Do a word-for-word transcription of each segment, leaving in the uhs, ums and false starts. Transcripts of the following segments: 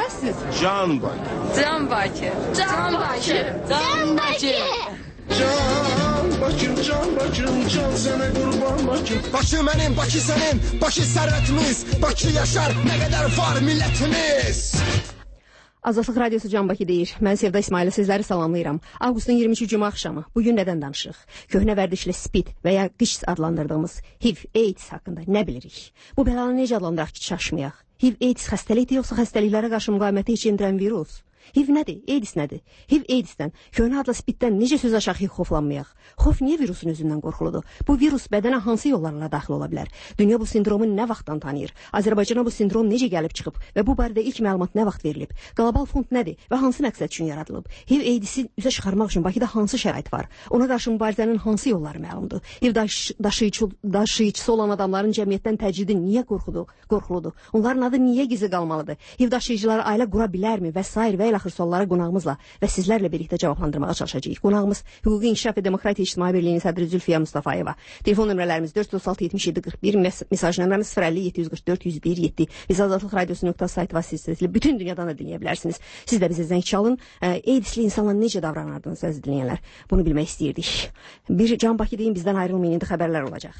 Kimlərsiniz? Can Bakı. Can Bakı. Can Bakı. Can Bakı. Can Bakım, can Bakım, can sənə qurban Bakım. Bakı mənim, Bakı sənin, Bakı sərvətimiz, Bakı yaşar, nə qədər var millətimiz. Azadlıq Radiosu Can Bakı deyir. Mən Sevda İsmail'e sizləri salamlayıram. Avqustun iyirmi üçü cümə axşamı. Bugün nədən danışıq? Köhnə vərdişlə spid və ya qış adlandırdığımız H I V, AIDS haqqında nə bilirik? Bu bəlanı necə adlandıraq ki, çaşmayaq? H I V, AIDS xəstəlikdir yoxsa xəstəliklərə qarşı müqaviməti heç endirən virus? H I V nədir? AIDS nədir? H I V AIDSdən, köhnə adla spiddən necə söz aşağı xoflanmayaq? Xof niyə virusun özündən qorxuludur? Bu virus bədənə hansı yollarla daxil ola bilər? Dünya bu sindromu nə vaxtdan tanıyır? Azərbaycana bu sindrom necə gəlib çıxıb və bu barədə ilk məlumat nə vaxt verilib? Qlobal fond nədir və hansı məqsəd üçün yaradılıb? H I V AIDS'i üzə çıxarmaq üçün Bakıda hansı şərait var? Ona qarşı mübarizənin hansı yolları məlumdur? H I V daşı, daşıyıcı, daşıyıcısı olan adamların cəmiyyətdən təcridi niyə qorxudur? Qorxuludur? Onların adı niyə gizli qalmalıdır? H I V daşıyıcıları ailə qura bilərmi və s. və axır sualları qonağımızla və sizlərlə birlikdə cavablandırmağa çalışacağıq. Qonağımız Hüquqi İnkişaf və Demokratiya İctimai Birliyinin sədri Zülfiyə Mustafayeva. Telefon nömrələrimiz dörd yüz otuz altı yetmiş yeddi qırx bir, mesaj nömrəmiz sıfır əlli yeddi yüz qırx dörd yüz bir yeddi. Biz Azadlıq Radiosu nöqtə sayt vasitəsilə bütün dünyadan da dinləyə bilərsiniz. Siz də bizə zəng çalın. AIDSli insanlar necə davranardınız əziz dinləyənlər? Bunu bilmək istəyirdik. Bir Can Bakı deyin, bizdən ayrılmayın, indi xəbərlər olacaq.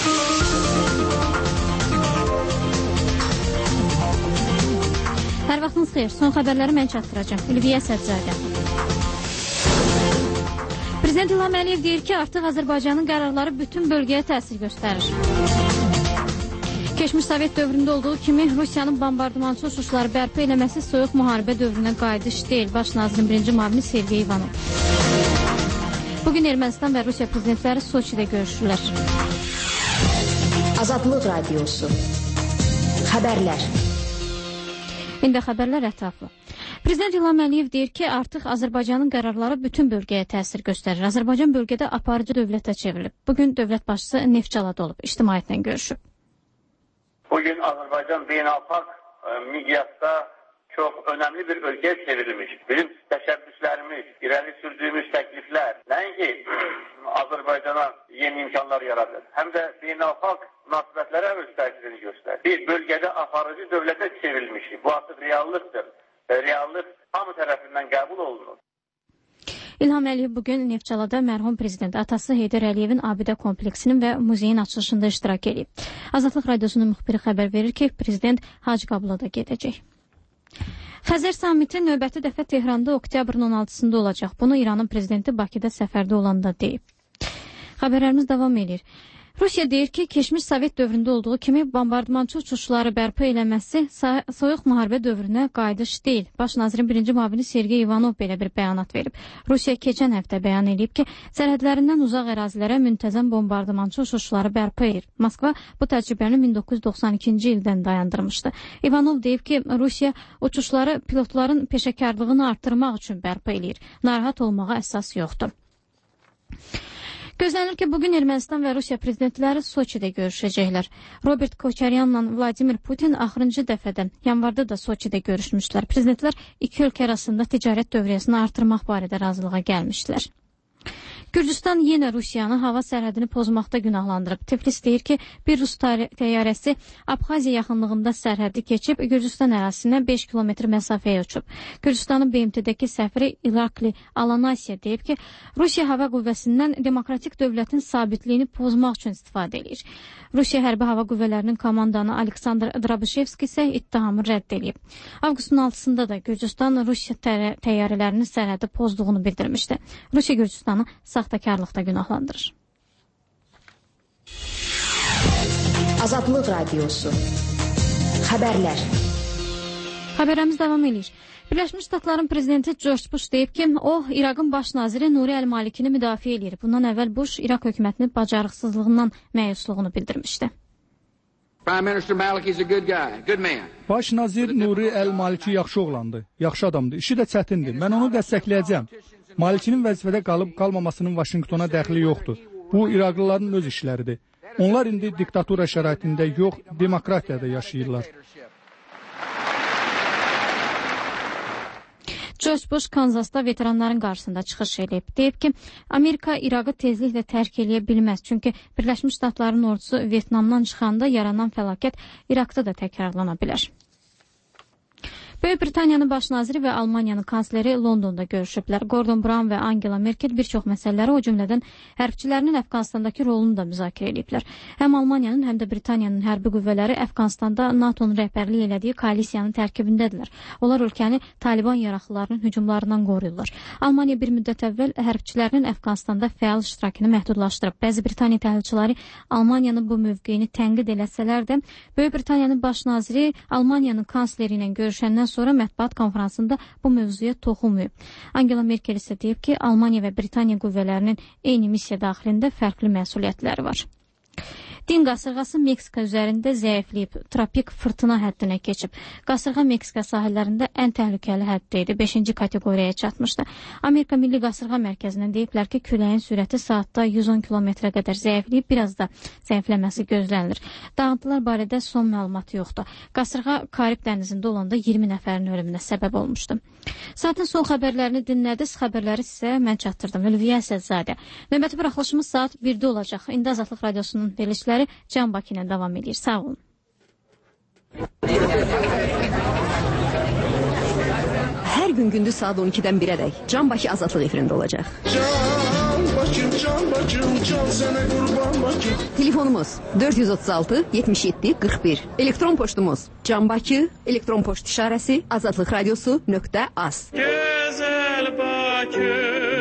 Hər vaxtınız xeyir. Son xəbərləri mən çatdıracağım. Ülviyə Sədzadə. Prezident İlham Əliyev deyir ki, artıq Azərbaycanın qərarları bütün bölgəyə təsir göstərir. Keçmiş Sovet dövründə olduğu kimi Rusiyanın bombardımançı uçuşları bərpa eləməsi soyuq müharibə dövrünə qayıdış deyil. Baş nazirin birinci müavini Sergey Ivanov. Bugün Ermənistan və Rusiya prezidentləri Soçidə görüşürlər. Azadlıq Radiosu. Xəbərlər. İndi xəbərlər ətraflı. Prezident İlham Əliyev deyir ki, artıq Azərbaycanın qərarları bütün bölgəyə təsir göstərir. Azərbaycan bölgədə aparıcı dövlətə çevrilib. Bugün dövlət başçısı Neftçalada olub, ictimaiyyətlə görüşüb. Bugün Azərbaycan beynəlxalq miqyasda çox önəmli bir ölkəyə çevrilmiş. Bizim təşəbbüslərimiz, irəli sürdüyümüz təkliflər, nəinki Azərbaycana yeni imkanlar yaradır, həm də beynəlxalq münasibətlərə öz təsirini göstərir. Biz bölgədə aparıcı dövlətə çevrilmişik. Bu artıq reallıqdır. Reallıq hamı tərəfindən qəbul olunur. İlham Əliyev bugün Neftçalada mərhum prezident atası Heydər Əliyevin abidə kompleksinin və muzeyin açılışında iştirak edib. Azadlıq Radiosunun müxbiri xəbər verir ki, prezident Hacı Qabula da gedəcək. Xəzər samiti növbəti dəfə Tehranda oktyabrın on altısında olacaq. Bunu İranın prezidenti Bakıda səfərdə olanda deyib. Xəbərlərimiz davam edir. Rusiya deyir ki, keçmiş Sovet dövründə olduğu kimi bombardımançı uçuşları bərpa eləməsi soyuq müharibə dövrünə qayıdış deyil. Baş nazirin birinci müavini Sergey Ivanov belə bir bəyanat verib. Rusiya keçən həftə bəyan edib ki, sərhədlərindən uzaq ərazilərə müntəzəm bombardımançı uçuşları bərpa edir. Moskva bu təcrübəni min doqquz yüz doxsan ikinci ildən dayandırmışdı. Ivanov deyib ki, Rusiya uçuşları pilotların peşəkarlığını artırmaq üçün bərpa edir. Narahat olmağa əsas yoxdur. Gözlənir ki, bugün Ermənistan və Rusiya prezidentləri Soçidə görüşəcəklər. Robert Koçaryanla Vladimir Putin axırıncı dəfədən yanvarda da Soçidə görüşmüşlər. Prezidentlər iki ölkə arasında ticarət dövriyyəsini artırmaq barədə razılığa gəlmişdilər. Gürcüstan yenə Rusiyanı hava sərhədini pozmaqda günahlandırıb. Tiflis deyir ki, bir Rus təyyarəsi Abxaziya yaxınlığında sərhədi keçib, Gürcüstan ərazisinə beş kilometr məsafəyə uçub. Gürcüstanın B M T-dəki səfiri İrakli Alanasiya deyib ki, Rusiya hava qüvvəsindən demokratik dövlətin sabitliyini pozmaq üçün istifadə edir. Rusiya hərbi hava qüvvələrinin komandanı Aleksandr Drabışevski isə ittihamı rədd edib. Avqustun altısında da Gürcüstan Rusiya təyyarələrinin sərhədi pozduğunu bildirmişdi. Rusiya Gürcüstanı saxtakarlıqda günahlandırır. Azadlıq Radiosu. Xəbərlər. Xəbərimiz davam edir. Birləşmiş Ştatların prezidenti George Bush deyib ki, o, İraqın baş naziri Nuri Əl-Malikini müdafiə edir. Bundan əvvəl Bush İraq hökumətinin bacarıqsızlığından məyusluğunu bildirmişdi. Baş nazir Nuri Əl-Maliki yaxşı oğlandı, yaxşı adamdır, işi də çətindir. Mən onu dəstəkləyəcəm. Malikinin vəzifədə qalıb qalmamasının Vaşinqtona dəxli yoxdur. Bu, İraqlıların öz işləridir. Onlar indi diktatura şəraitində yox, demokratiyada yaşayırlar. George Bush Kanzasda veteranların qarşısında çıxış edib. Deyib ki, Amerika İraqı tezliklə tərk eləyə bilməz. Çünki Birləşmiş Ştatların ordusu Vyetnamdan çıxanda yaranan fəlakət İraqda da təkrarlana bilər. Böyük Britaniyanın baş naziri və Almaniyanın kansleri Londonda görüşüblər. Gordon Brown və Angela Merkel bir çox məsələləri, o cümlədən hərbçilərinin Əfqanistandakı rolunu da müzakirə ediblər. Həm Almaniyanın, həm də Britaniyanın hərbi qüvvələri Əfqanistanda NATO'nun rəhbərliyi elədiyi koalisiyanın tərkibindədirlər. Onlar ölkəni Taliban yaraqlılarının hücumlarından qoruyurlar. Almaniya bir müddət əvvəl hərbçilərinin Əfqanistanda fəal iştirakını məhdudlaşdırıb. Bəzi Britaniya təhlilçiləri Almaniyanın bu mövqeyini tənqid eləsələr də, Böyük Britaniyanın baş naziri Almaniyanın kansleri ilə görüşəndən sonra mətbuat konferansında bu mövzuya toxunmayıb. Angela Merkel isə deyib ki, Almaniya və Britaniya qüvvələrinin eyni missiya daxilində fərqli məsuliyyətləri var. Din qasırğası Meksika üzərində zəifləyib, tropik fırtına həddinə keçib. Qasırğa Meksika sahillərində ən təhlükəli həddə idi, beşinci kateqoriyaya çatmışdı. Amerika Milli Qasırğa Mərkəzindən deyiblər ki, küləyin sürəti saatda yüz on kilometrə qədər zəifləyib, biraz da zəifləməsi gözlənilir. Dağıntılar barədə son məlumat yoxdur. Qasırğa Karib dənizində olanda iyirmi nəfərin ölümünə səbəb olmuşdu. Saatin son xəbərlərini dinlədiniz, xəbərləri sizə mən çatdırdım. Ülviyə Əsədzadə. Növbəti buraxılışımız saat birdə olacaq. İndi Azadlıq Radiosunun verilişləri Can Bakı ilə davam edir. Sağ olun. Hər gün gündüz saat on ikidən birədək Can Bakı Azadlıq efirində olacaq. Can Bakım, Can Bakım, can sənə qurban Bakım. Telefonumuz dörd yüz otuz altı yetmiş yeddi qırx bir. Elektron poçtumuz Can Bakı, elektron poçt işarəsi azadlıq radiosu nöqtə az. Gözəl Bakı.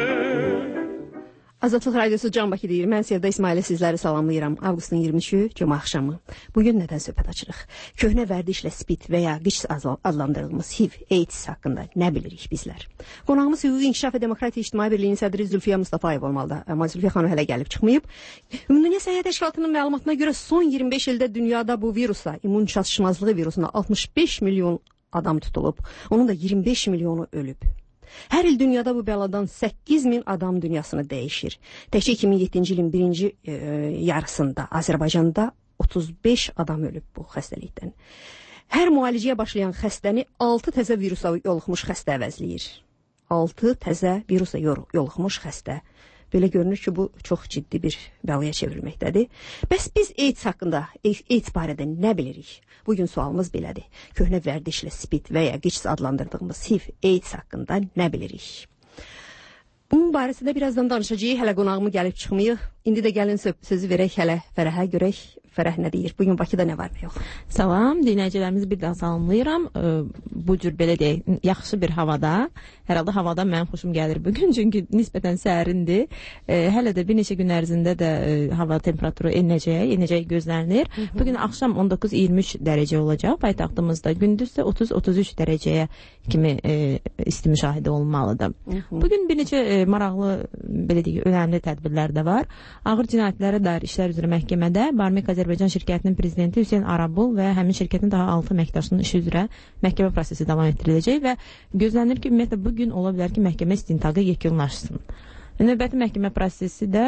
Azadlıq Radiosu Can Bakı deyir. Mən Sevda İsmail'e sizləri salamlayıram. Avqustun iyirmi üçü Cuma axşamı. Bugün nədən söhbət açırıq? Köhnə vərdişlə spid və ya qiç adlandırılmış H I V, AIDS haqqında nə bilirik bizlər? Qonağımız Hüquqi İnkişaf və Demokratiya İctimai Birliyinin sədri Zülfiyə Mustafayev olmalıdır. Amma Zülfiyə xanım hələ gəlib çıxmayıb. Ümumdünya Səhiyyə Təşkilatının məlumatına görə son iyirmi beş ildə dünyada bu virusa, immun çatışmazlığı virusuna altmış beş milyon adam tutulub. Onun da iyirmi beş milyonu ölüb. Hər il dünyada bu bəladan səkkiz min adam dünyasını dəyişir. Təkcə iki min yeddinci ilin birinci e, yarısında Azərbaycanda otuz beş adam ölüb bu xəstəlikdən. Hər müalicəyə başlayan xəstəni altı təzə virusa yoluxmuş xəstə əvəzləyir. altı təzə virusa yoluxmuş xəstə. Belə görünür ki, bu çox ciddi bir bəlaya çevrilməkdədir. Bəs biz AIDS haqqında, AIDS barədə nə bilirik? Bugün sualımız belədir. Köhnə vərdişlə spid və ya qiç adlandırdığımız H I V, AIDS haqqında nə bilirik? Bunun barəsində birazdan danışacağıq. Hələ qonağımı gəlib çıxmayıq. İndi də gəlin sözü verək hələ Fərəhə görək. Fərəh nə deyir? Bugün Bakıda nə var mı yox? Salam, dinləyicilərimizi bir daha salamlayıram. Bu cür belə deyək, yaxşı bir havada. Hər halda havada mənim xoşum gəlir bugün, çünki nisbətən sərindir. Hələ də bir neçə gün ərzində də hava temperaturu enəcək, enəcək gözlənilir. Bugün axşam on doqquz iyirmi üç dərəcə olacaq paytaxtımızda. Gündüz də otuz otuz üç dərəcəyə kimi isti müşahidə olunmalıdır. Bugün bir neçə maraqlı, belə deyək, önəmli tədbirlər də var. Ağır cinayətlərə dair işlər üzrə məhkəmədə Barmek Azərbaycan şirkətinin prezidenti Hüseyn Arabul və həmin şirkətin daha altı əməkdaşının işi üzrə məhkəmə prosesi davam etdiriləcək və gözlənilir ki, ümumiyyətlə bu gün ola bilər ki, məhkəmə istintaqı yekunlaşsın. Növbəti məhkəmə prosesi də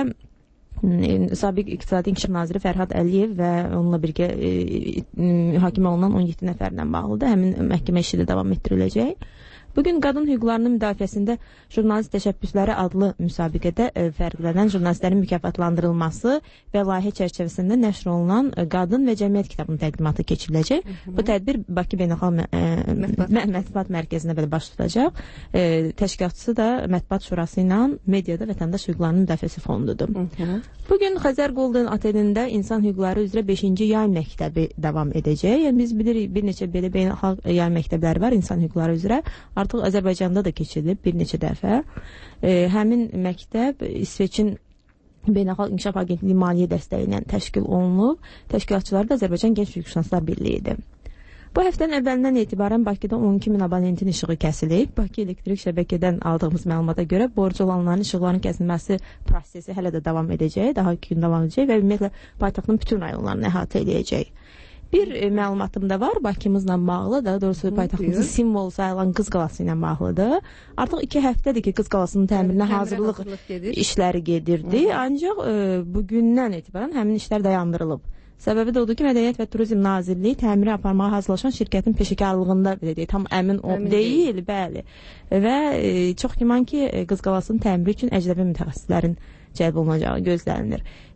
Sabiq İqtisadi İnkişaf Naziri Fərhad Əliyev və onunla birgə e, e, hakim olunan on yeddi nəfərdən bağlıdır. Həmin məhkəmə işi də davam etdiriləcək. Bugün qadın hüquqlarının müdafiəsində jurnalist təşəbbüsləri adlı müsabiqədə e, fərqlənən jurnalistlərin mükafatlandırılması və layihə çərçivəsində nəşr olunan e, qadın və cəmiyyət kitabının təqdimatı keçiriləcək. Hı -hı. Bu tədbir Bakı Beynəlxalq e, Mətbuat Mərkəzində belə baş tutacaq. E, təşkilatçısı da Mətbuat Şurası ilə mediada vətəndaş hüquqlarının müdafiəsi fondudur. Hı -hı. Bugün Xəzər Golden otelində insan hüquqları üzrə beşinci yay məktəbi davam edəcək. Yəni biz bilirik bir neçə belə beynəlxalq yay məktəbləri var insan hüquqları üzrə. Artıq Azərbaycanda da keçirilib bir neçə dəfə. E, həmin məktəb İsveçin Beynəlxalq İnkişaf Agentliyi maliyyə dəstəyi ilə təşkil olunub. Təşkilatçıları da Azərbaycan Gənc Hüquqşünaslar Birliyidir. Bu həftənin əvvəlindən etibarən Bakıda on iki min abonentin işığı kəsilib. Bakı elektrik şəbəkədən aldığımız məlumata görə borcu olanların işıqlarının kəsilməsi prosesi hələ də davam edəcək, daha iki gün davam edəcək və ümumiyyətlə paytaxtın bütün rayonlarını əhatə edəcək. Bir e, məlumatım da var Bakımızla bağlı, daha doğrusu paytaxtımızın simvol sayılan Qız Qalası ilə bağlıdır. Artıq iki həftədir ki, Qız Qalasının təmirinə hazırlıq işləri gedirdi. Hı. Ancaq e, bugündən etibarən həmin işlər dayandırılıb. Səbəbi də odur ki, Mədəniyyət və Turizm Nazirliyi təmiri aparmağa hazırlaşan şirkətin peşəkarlığında belə deyək, tam əmin, əmin deyil, deyil, bəli. Və e, çox güman ki, Qız Qalasının təmiri üçün əcnəbi mütəxəssislərin cəlb olunacağı gözlənilir.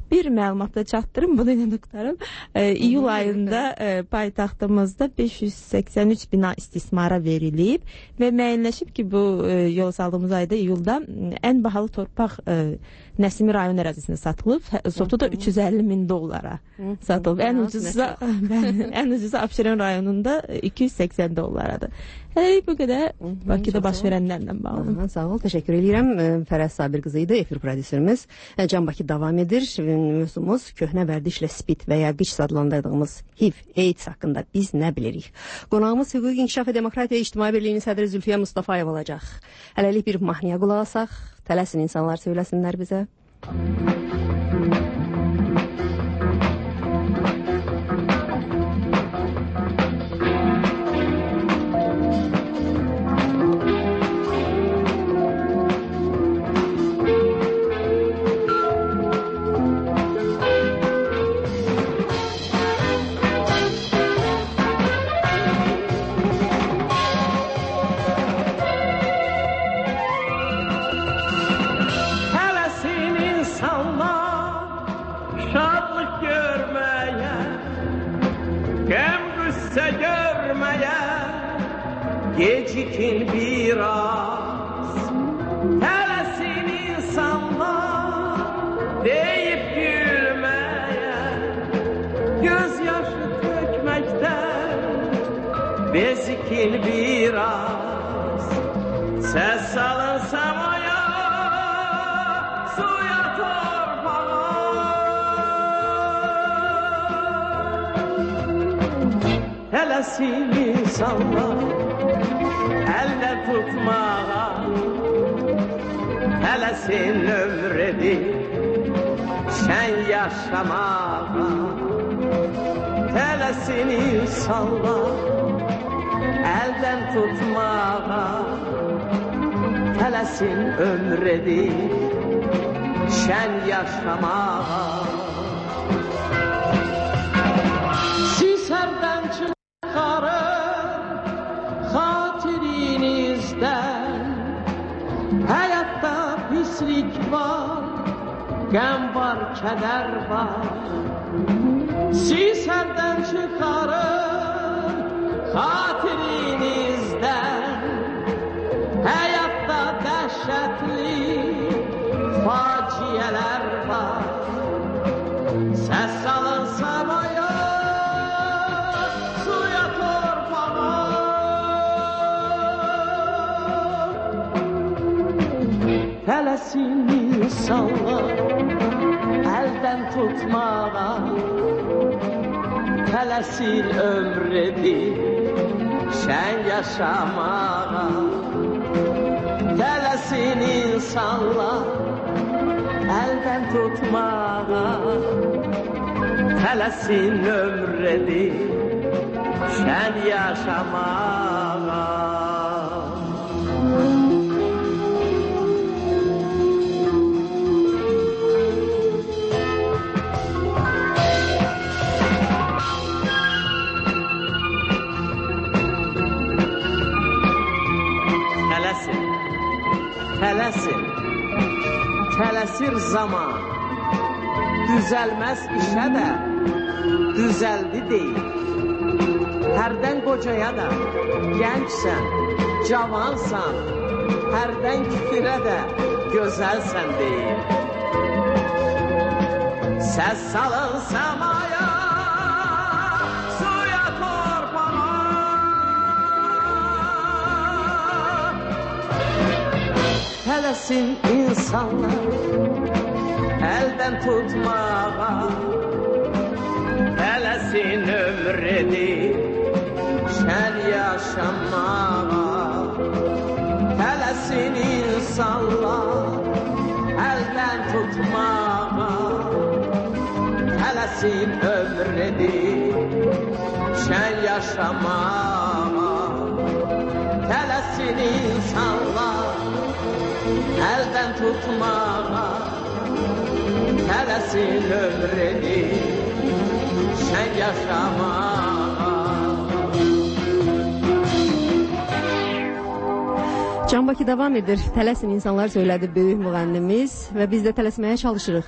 bir məlumat da çatdırım, bunu ilə qurtarım. E, iyul ayında e, paytaxtımızda beş yüz səksən üç bina istismara verilib və müəyyənləşib ki, bu e, yol saldığımız ayda iyulda ən bahalı torpaq e, Nəsimi rayon ərazisində satılıb. Sotu da üç yüz əlli min dollara satılıb. Ən ucuzu ən ucuzu Abşeron rayonunda iki yüz səksən dollaradır. Hələ bu qədər Bakıda baş verənlərlə bağlı. Sağ ol, təşəkkür edirəm. Fərəz Sabir qızı idi, efir prodüserimiz. Can Bakı davam edir. Mövzumuz köhnə vərdişlə spid və ya qıç adlandırdığımız H I V, AIDS haqqında biz nə bilirik? Qonağımız Hüquq İnkişaf və Demokratiya İctimai Birliyinin sədri Zülfiyə Mustafayev olacaq. Hələlik bir mahnıya qulaq asaq. Tələsin insanlar söyləsinlər bizə. Gecikin biraz, tələsin insanlar deyip gülmeye, gözyaşı tökməkdən bezikin biraz. Səs salın səmaya, suya torpağa, tələsin insanlar əllə tutmağa, tələsin ömr edib şən yaşamağa, tələsin insanlar əldən tutmağa, tələsin ömr edib şən yaşamağa. Siz hərdən çıxarın xatirinizdən, həyatda pislik var, qəm var, kədər var. Siz hərdən çıxarın xatirinizdən, həyatda dəhşətli faciələr var. Səs salın səmaya, suya torpağa, tələsin insanlar əldən tutmağa, tələsin ömr edib şən yaşamağa, tələsin insanlar əldən tutmağa, tələsin ömr edib şən yaşamağa. Tələsin, tələsir zaman, düzəlməz işə də, düzəldi deyil. Hərdən qocaya da, gəncsən, cavansan, hərdən küfürə də, gözəlsən deyil. Səs salın səmaya, suya torpağa, tələsin insanlar əldən tutmağa, tələsin ömr edib şən yaşamağa, tələsin insanlar əldən tutmağa, tələsin ömr edib şən yaşamağa, tələsin insanlar əldən tutmağa, tələsin ömr edib şən yaşamağa. Can Bakı davam edir. Tələsin insanlar söylədi böyük müğənnimiz və biz də tələsməyə çalışırıq.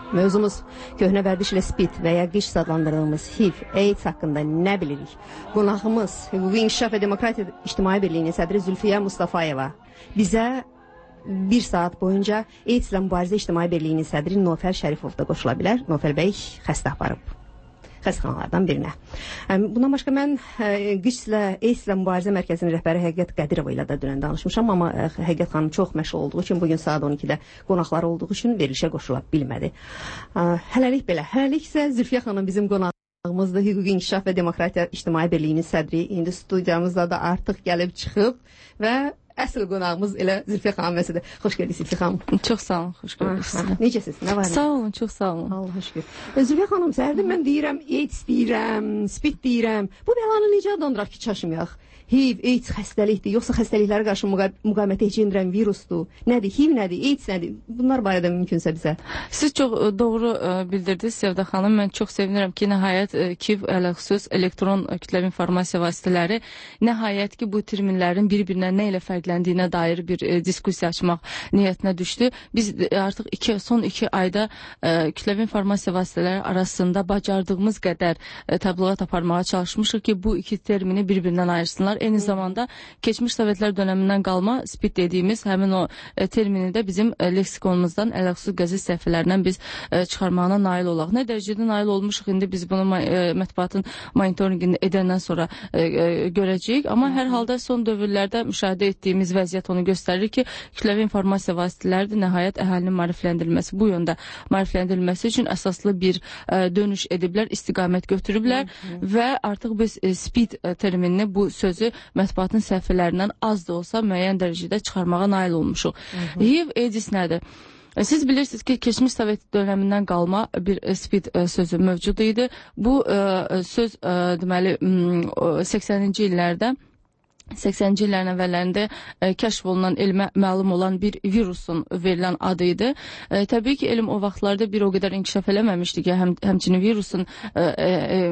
Mövzumuz köhnə vərdişlə spid və ya qiş adlandırdığımız H I V, AIDS haqqında nə bilirik? Qonağımız Hüquqi İnkişaf və Demokratiya İctimai Birliyinin sədri Zülfiyə Mustafayeva bizə bir saat boyunca AIDS ilə Mübarizə İctimai Birliyinin sədri Nofər Şərifov da qoşula bilər. Nofər bəy xəstə aparıb xəstəxanalardan birinə. Bundan başqa mən Qişlə, AIDS ilə Mübarizə Mərkəzinin rəhbəri Həqiqət Qədirova ilə də dünən danışmışam, amma Həqiqət xanım çox məşğul olduğu üçün, bugün saat on ikidə qonaqlar olduğu üçün verilişə qoşula bilmədi. Hələlik belə. Hələlik isə Zülfiyə xanım bizim qonağımızdır. Hüquqi İnkişaf və Demokratiya İctimai Birliyinin sədri. İndi studiyamızda da artıq gəlib çıxıb və əsl qonağımız elə Zülfiyə xanım məsələdir. Xoş gəldiniz Zülfiyə xanım. Çox sağ olun, xoş gəldiniz. Necəsiz? Nə var? Sağ olun, çox sağ olun. Allah şükür. Zülfiyə xanım, səhərdən mən deyirəm, AIDS deyirəm, spid deyirəm. Bu bəlanı necə adlandıraq ki, çaşmayaq? H I V, AIDS xəstəlikdir, yoxsa xəstəliklərə qarşı müqavimət etdirən virusdur? Nədir? H I V nədir? AIDS nədir? Bunlar barədə mümkünsə bizə. Siz çox doğru bildirdiniz Sevda xanım. Mən çox sevinirəm ki, nəhayət K I V ələxüsus elektron kütləvi informasiya vasitələri nəhayət ki, bu terminlərin bir-birinə nə ilə fərqləndiyinə dair bir diskussiya açmaq niyyətinə düşdü. Biz artıq iki, son iki ayda kütləvi informasiya vasitələri arasında bacardığımız qədər təbliğat aparmağa çalışmışıq ki, bu iki termini bir-birindən ayırsınlar. Eyni zamanda keçmiş Sovetlər dönəmindən qalma spid dediyimiz həmin o e, termini də bizim e, leksikonumuzdan ələxüsus qəzet səhifələrindən biz e, çıxarmağına nail olaq. Nə dərəcədə nail olmuşuq, indi biz bunu e, mətbuatın monitoringini edəndən sonra e, e, görəcəyik. Amma hər halda son dövrlərdə müşahidə etdiyimiz vəziyyət onu göstərir ki, kütləvi informasiya vasitələri də nəhayət əhalinin maarifləndirilməsi, bu yöndə maarifləndirilməsi üçün əsaslı bir e, dönüş ediblər, istiqamət götürüblər və artıq biz e, spid e, terminini, bu sözü mətbuatın səhifələrindən az da olsa müəyyən dərəcədə çıxarmağa nail olmuşuq. H I V, AIDS nədir? Siz bilirsiniz ki, keçmiş Sovet dönəmindən qalma bir spid sözü mövcud idi. Bu söz deməli səksəninci illərdə səksəninci illərin əvvəllərində e, kəşf olunan elmə məlum olan bir virusun verilən adı idi. E, təbii ki, elm o vaxtlarda bir o qədər inkişaf eləməmişdi ki, həm, həmçinin virusun e, e,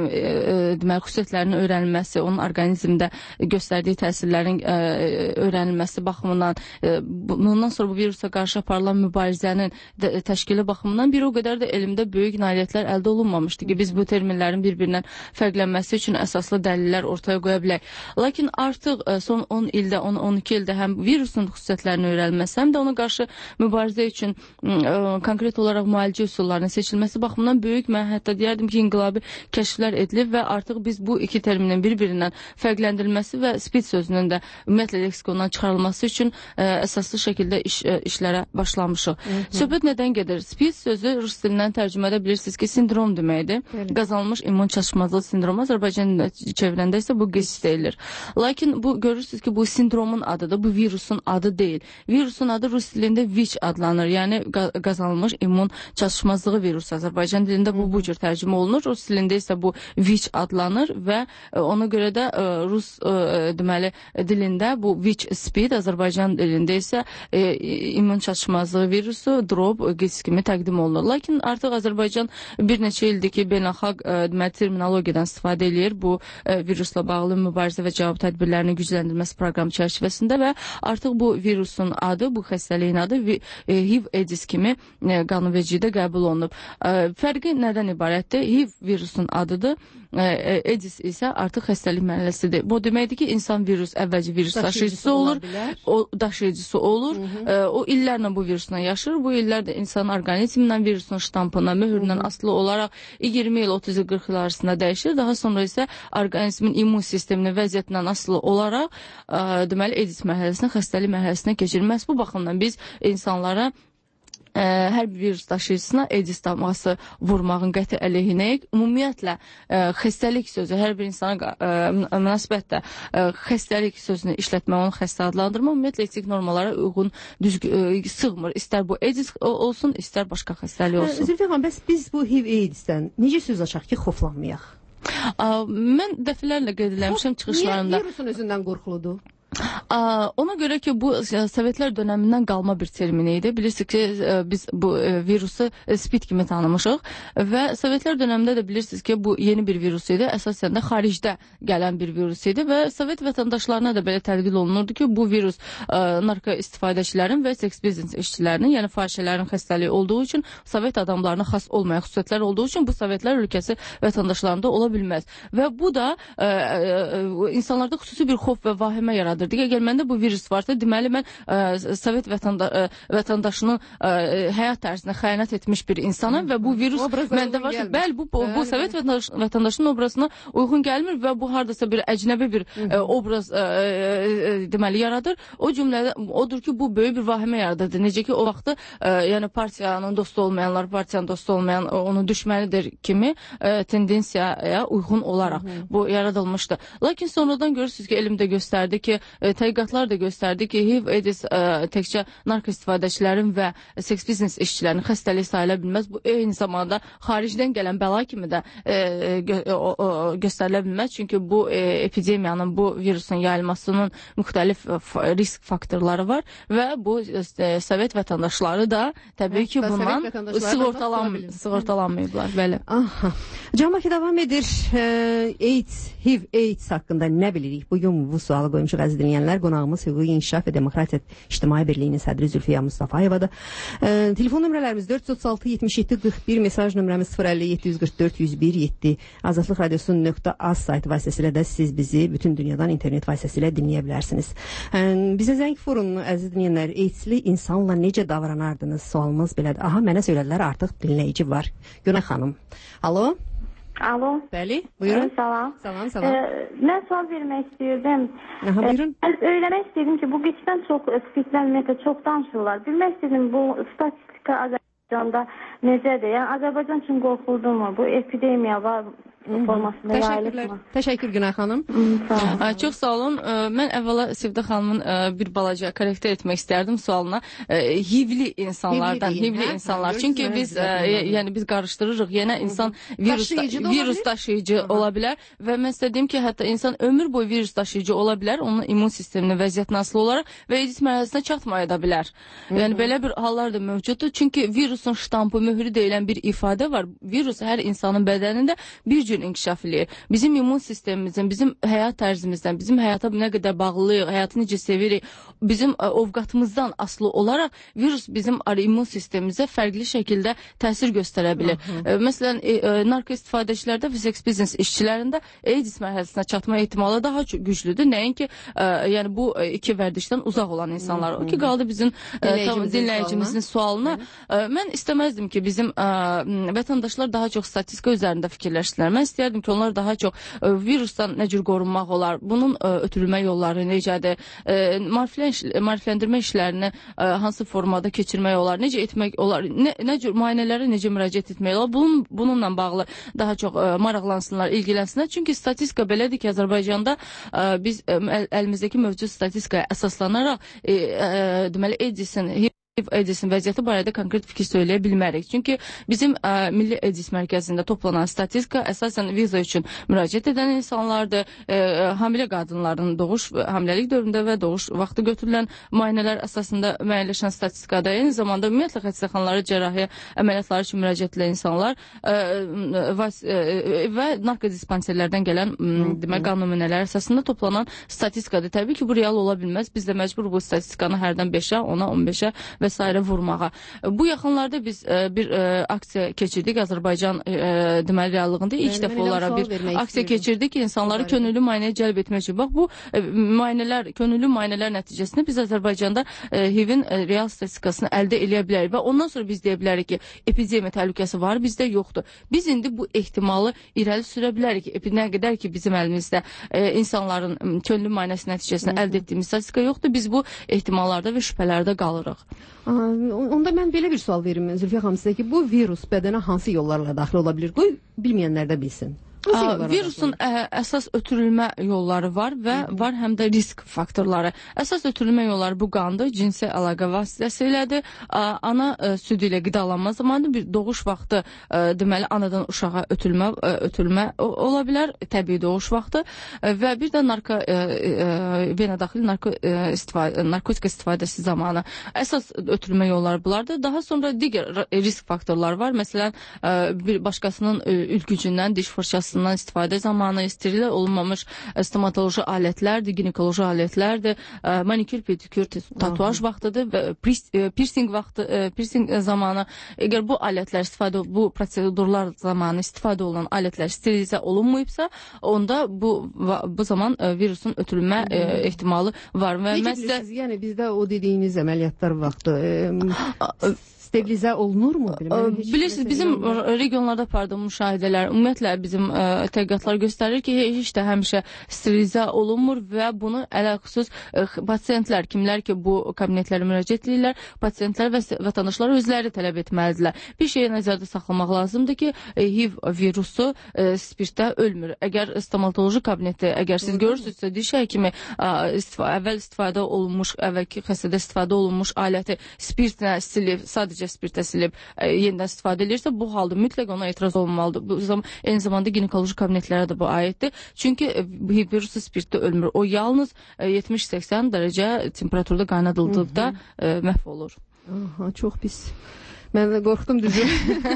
e, deməli, xüsusiyyətlərinin öyrənilməsi, onun orqanizmdə göstərdiyi təsirlərin e, öyrənilməsi baxımından, e, bundan sonra bu virusa qarşı aparılan mübarizənin də, təşkili baxımından bir o qədər də elmdə böyük nailiyyətlər əldə olunmamışdı ki, biz bu terminlərin bir-birindən fərqlənməsi üçün əsaslı dəlillər ortaya qoya bilək. Lakin artıq son on ildə, on on iki ildə həm virusun xüsusiyyətlərinin öyrənilməsi, həm də ona qarşı mübarizə üçün ə, konkret olaraq müalicə üsullarının seçilməsi baxımından böyük, mən hətta deyərdim ki, inqilabi kəşflər edilib və artıq biz bu iki terminin bir-birindən fərqləndirilməsi və spid sözünün də ümumiyyətlə leksikondan çıxarılması üçün ə, əsaslı şəkildə iş, ə, işlərə başlamışıq. Hı -hı. Söhbət nədən gedir? Spid sözü rus dilindən tərcümədə bilirsiniz ki, sindrom deməkdir. Hı. Qazanılmış immun çatışmazlığı sindromu, Azərbaycan çevrəndə isə bu qiç deyilir. Lakin bu görürsünüz ki, bu sindromun adıdır, bu virusun adı deyil. Virusun adı rus dilində V I C adlanır, yəni qazanılmış immun çatışmazlığı virusu. Azərbaycan dilində bu bu cür tərcümə olunur, rus dilində isə bu V I C adlanır və ona görə də rus deməli dilində bu V I C spid, Azərbaycan dilində isə immun çatışmazlığı virusu drop qiç kimi təqdim olunur. Lakin artıq Azərbaycan bir neçə ildir ki, beynəlxalq deməli terminologiyadan istifadə edir bu virusla bağlı mübarizə və cavab tədbirlərini gücləndirilməsi proqramı çərçivəsində və artıq bu virusun adı, bu xəstəliyin adı H I V AIDS kimi qanunvericilikdə qəbul olunub. Fərqi nədən ibarətdir? H I V virusun adıdır, AIDS isə artıq xəstəlik mərhələsidir. Bu deməkdir ki, insan virus əvvəlcə virus daşıyıcısı olur, o daşıyıcısı olur, Hı -hı. o illərlə bu virusla yaşır, bu illərdə insanın orqanizmindən virusun ştampına, möhüründən asılı olaraq iyirmi il, otuz il, qırx il arasında dəyişir. Daha sonra isə orqanizmin immun sisteminin vəziyyətindən asılı olaraq ə, deməli AIDS mərhələsinə, xəstəlik mərhələsinə keçirilməz. Bu baxımdan biz insanlara ə, hər bir virus daşıyıcısına AIDS damğası vurmağın qəti əleyhinəyik. Ümumiyyətlə ə, xəstəlik sözü hər bir insana ə, münasibətdə ə, xəstəlik sözünü işlətmək, onu xəstə adlandırma ümumiyyətlə etik normalara uyğun düzgün ə, sığmır. İstər bu AIDS olsun, istər başqa xəstəlik olsun. Zülfiyə xanım, bəs biz bu H I V AIDS-dən necə söz açaq ki, xoflanmayaq? Ə, mən dəfələrlə qeyd eləmişəm çıxışlarımda. Niyə virusun özündən qorxuludur? Ona görə ki, bu Sovetlər dönəmindən qalma bir termin idi. Bilirsiniz ki, biz bu virusu spid kimi tanımışıq və Sovetlər dönəmində də bilirsiniz ki, bu yeni bir virus idi. Əsasən də xaricdə gələn bir virus idi və Sovet vətəndaşlarına da belə tədqiq olunurdu ki, bu virus narko istifadəçilərin və seks biznes işçilərinin, yəni fahişələrin xəstəliyi olduğu üçün, Sovet adamlarına xas olmayan xüsusiyyətlər olduğu üçün bu Sovetlər ölkəsi vətəndaşlarında ola bilməz. Və bu da insanlarda xüsusi bir xof və vahimə yaradırdı. Əgər məndə bu virus varsa, deməli mən ə, Sovet vətənda ə, vətəndaşının ə, həyat tərzinə xəyanət etmiş bir insanım və bu virus məndə varsa, bəli, bu, bu, bu Sovet vətəndaş, vətəndaşının obrazına uyğun gəlmir və bu hardasa bir əcnəbi bir ə, obraz ə, ə, deməli yaradır. O cümlədə odur ki, bu böyük bir vahimə yaradırdı. Necə ki, o vaxtı ə, yəni partiyanın dostu olmayanlar, partiyanın dostu olmayan onun düşmənidir kimi ə, tendensiyaya uyğun olaraq Hı -hı. bu yaradılmışdı. Lakin sonradan görürsünüz ki, elm də göstərdi ki, ə, tədqiqatlar da göstərdi ki, H I V, AIDS ə, təkcə narko istifadəçilərin və seks biznes işçilərinin xəstəliyi sayıla bilməz. Bu eyni zamanda xaricdən gələn bəla kimi də ə, gö o, o, göstərilə bilməz. Çünki bu ə, epidemiyanın, bu virusun yayılmasının müxtəlif ə, risk faktorları var və bu ə, Sovet vətəndaşları da təbii ki, bundan sığortalan sığortalanmayıblar. Bəli. Aha. Canbaki davam edir. AIDS, H I V, AIDS haqqında nə bilirik? Bugün bu sualı qoymuşuq əziz dinləyənlər. Qonağımız Hüquqi İnkişaf və Demokratiya İctimai Birliyinin sədri Zülfiyə Mustafayevadır. E, telefon nömrələrimiz dörd yüz otuz altı yetmiş yeddi qırx bir, mesaj nömrəmiz sıfır əlli yeddi yüz qırx dörd yüz bir yeddi. Azadlıq Radiosu nöqtə az saytı vasitəsilə də siz bizi bütün dünyadan internet vasitəsilə dinləyə bilərsiniz. E, bizə zəng vurun əziz dinləyənlər. AIDS-li insanla necə davranardınız? Sualımız belədir. Aha, mənə söylədilər, artıq dinləyici var. Günay xanım. Alo. Alo. Bəli, buyurun. Salam. Salam, salam. Ee, mən sual vermək istəyirdim. Aha, buyurun. Ee, öyrənmək istəyirdim ki, bu qismən çox spidlənməkdə çox danışırlar. Bilmək istəyirdim, bu statistika Azərbaycanda necədir? Yəni, Azərbaycan üçün qorxuldu mu? Bu epidemiya var formasında yayılır mı? Təşəkkür Günay xanım. Hı, çox sağ olun. Mən əvvəla Sevdə xanımın bir balaca korrektə etmək istərdim sualına. H I V-li insanlardan, H I V-li insanlar. Hə? Çünki biz yəni biz qarışdırırıq. Yəni insan virus virus daşıyıcı ola bilər və mən istədiyim ki, hətta insan ömür boyu virus daşıyıcı ola bilər. Onun immun sisteminin vəziyyətinə asılı olaraq və AIDS mərhələsinə çatmaya da bilər. Yəni belə bir hallar da mövcuddur. Çünki virusun ştampı, möhrü deyilən bir ifadə var. Virus hər insanın bədənində bir cür inkişaf edir. Bizim immun sistemimizin, bizim həyat tərzimizdən, bizim həyata nə qədər bağlıyıq, həyatı necə sevirik, bizim ə, ovqatımızdan asılı olaraq virus bizim immun sistemimizə fərqli şəkildə təsir göstərə bilir. Ə, məsələn, ə, narko istifadəçilərdə və seks biznes işçilərində AIDS mərhələsinə çatma ehtimalı daha çox güclüdür. Nəinki, ə, yəni bu iki vərdişdən uzaq olan insanlar. O ki, qaldı bizim ə, dinləyicimizin sualına. Ə, mən istəməzdim ki, bizim ə, vətəndaşlar daha çox statistika üzərində fikirləşsinlər. Mən istəyərdim ki, onlar daha çox ə, virusdan nə cür qorunmaq olar, bunun ə, ötürülmə yolları necədir, ə, marifləndirmə işlərini ə, hansı formada keçirmək olar, necə etmək olar, nə, nə cür müayinələrə necə müraciət etmək olar, bunun, bununla bağlı daha çox ə, maraqlansınlar, ilgilənsinlər. Çünki statistika belədir ki, Azərbaycanda ə, biz ə, əl, əlimizdəki mövcud statistikaya əsaslanaraq ə, ə, deməli, AIDS-in AIDS-in vəziyyəti barədə konkret fikir söyləyə bilmərik. Çünki bizim ə, Milli AIDS mərkəzində toplanan statistika əsasən viza üçün müraciət edən insanlardır. Ə, hamilə qadınların doğuş, hamiləlik dövründə və doğuş vaxtı götürülən müayinələr əsasında müəyyənləşən statistikada. Eyni zamanda ümumiyyətlə xəstəxanalara, cərrahiyyə əməliyyatları üçün müraciət edən insanlar ə, və, ə, və narkodispanserlərdən gələn ə, demək, qan nümunələri əsasında toplanan statistikadır. Təbii ki, bu real ola bilməz. Biz də məcbur bu statistikanı hərdən beşə, ona, on beşə və və s. vurmağa. Bu yaxınlarda biz ə, bir ə, aksiya keçirdik Azərbaycan ə, deməli reallığında ilk yəni, dəfə olaraq bir aksiya keçirdik ki, insanları Bəli. könüllü müayinəyə cəlb etmək üçün. Bax bu ə, müayinələr, könüllü müayinələr nəticəsində biz Azərbaycanda ə, H I V-in real statistikasını əldə edə bilərik və ondan sonra biz deyə bilərik ki, epidemiya təhlükəsi var, bizdə yoxdur. Biz indi bu ehtimalı irəli sürə bilərik ki, nə qədər ki bizim əlimizdə ə, insanların könüllü müayinəsi nəticəsində Hı -hı. əldə etdiyimiz statistika yoxdur, biz bu ehtimallarda və şübhələrdə qalırıq. Aha, onda mən belə bir sual verim Zülfiyə xanım sizə ki, bu virus bədənə hansı yollarla daxil ola bilir? Qoy bilməyənlər də bilsin. Virusun ə, əsas ötürülmə yolları var və Hı -hı. var həm də risk faktorları. Əsas ötürülmə yolları bu qandır, cinsi əlaqə vasitəsilədir. Ə, ana ə, südü ilə qidalanma zamanı bir doğuş vaxtı ə, deməli anadan uşağa ötürülmə ə, ötürülmə ola bilər, təbii doğuş vaxtı ə, və bir də narko ə, ə, vena daxili narko ə, istifadə, narkotik istifadəsi zamanı əsas ötürülmə yolları bunlardır. Daha sonra digər risk faktorları var. Məsələn, ə, bir başqasının ə, ülgücündən, diş fırçasından istifadə zamanı, steril olunmamış stomatoloji alətlərdir, ginekoloji alətlərdir, manikür, pedikür, tatuaj vaxtıdır və piercing vaxtı, piercing zamanı. Əgər bu alətlər istifadə, bu prosedurlar zamanı istifadə olunan alətlər sterilizə olunmayıbsa, onda bu bu zaman virusun ötürülmə ehtimalı var. Və məsələ, yəni bizdə o dediyiniz əməliyyatlar vaxtı e, sterilizə olunurmu? Bilirsiniz, bizim regionlarda pardon müşahidələr, ümumiyyətlə bizim ə, tədqiqatlar göstərir ki, heç də həmişə sterilizə olunmur və bunu ələlxüsus pasiyentlər, kimlər ki, bu kabinetlərə müraciət edirlər, pasiyentlər və vətəndaşlar özləri tələb etməlidirlər. Bir şeyi nəzərdə saxlamaq lazımdır ki, H I V virusu ə, spirtdə ölmür. Əgər stomatoloji kabinetdə, əgər siz görürsünüzsə, diş həkimi ə, istifa, əvvəl istifadə olunmuş, əvvəlki xəstədə istifadə olunmuş aləti spirtlə silib, sadəcə spirtə silib ə, yenidən istifadə edirsə, bu halda mütləq ona etiraz olunmalıdır. Bu zaman eyni zamanda ginekoloji kabinetlərə də bu aiddir. Çünki H I V virusu spirtdə ölmür. O yalnız yetmiş səksən dərəcə temperaturda qaynadıldıqda ə, məhv olur. Aha, çox pis. Mən də qorxdum düzür.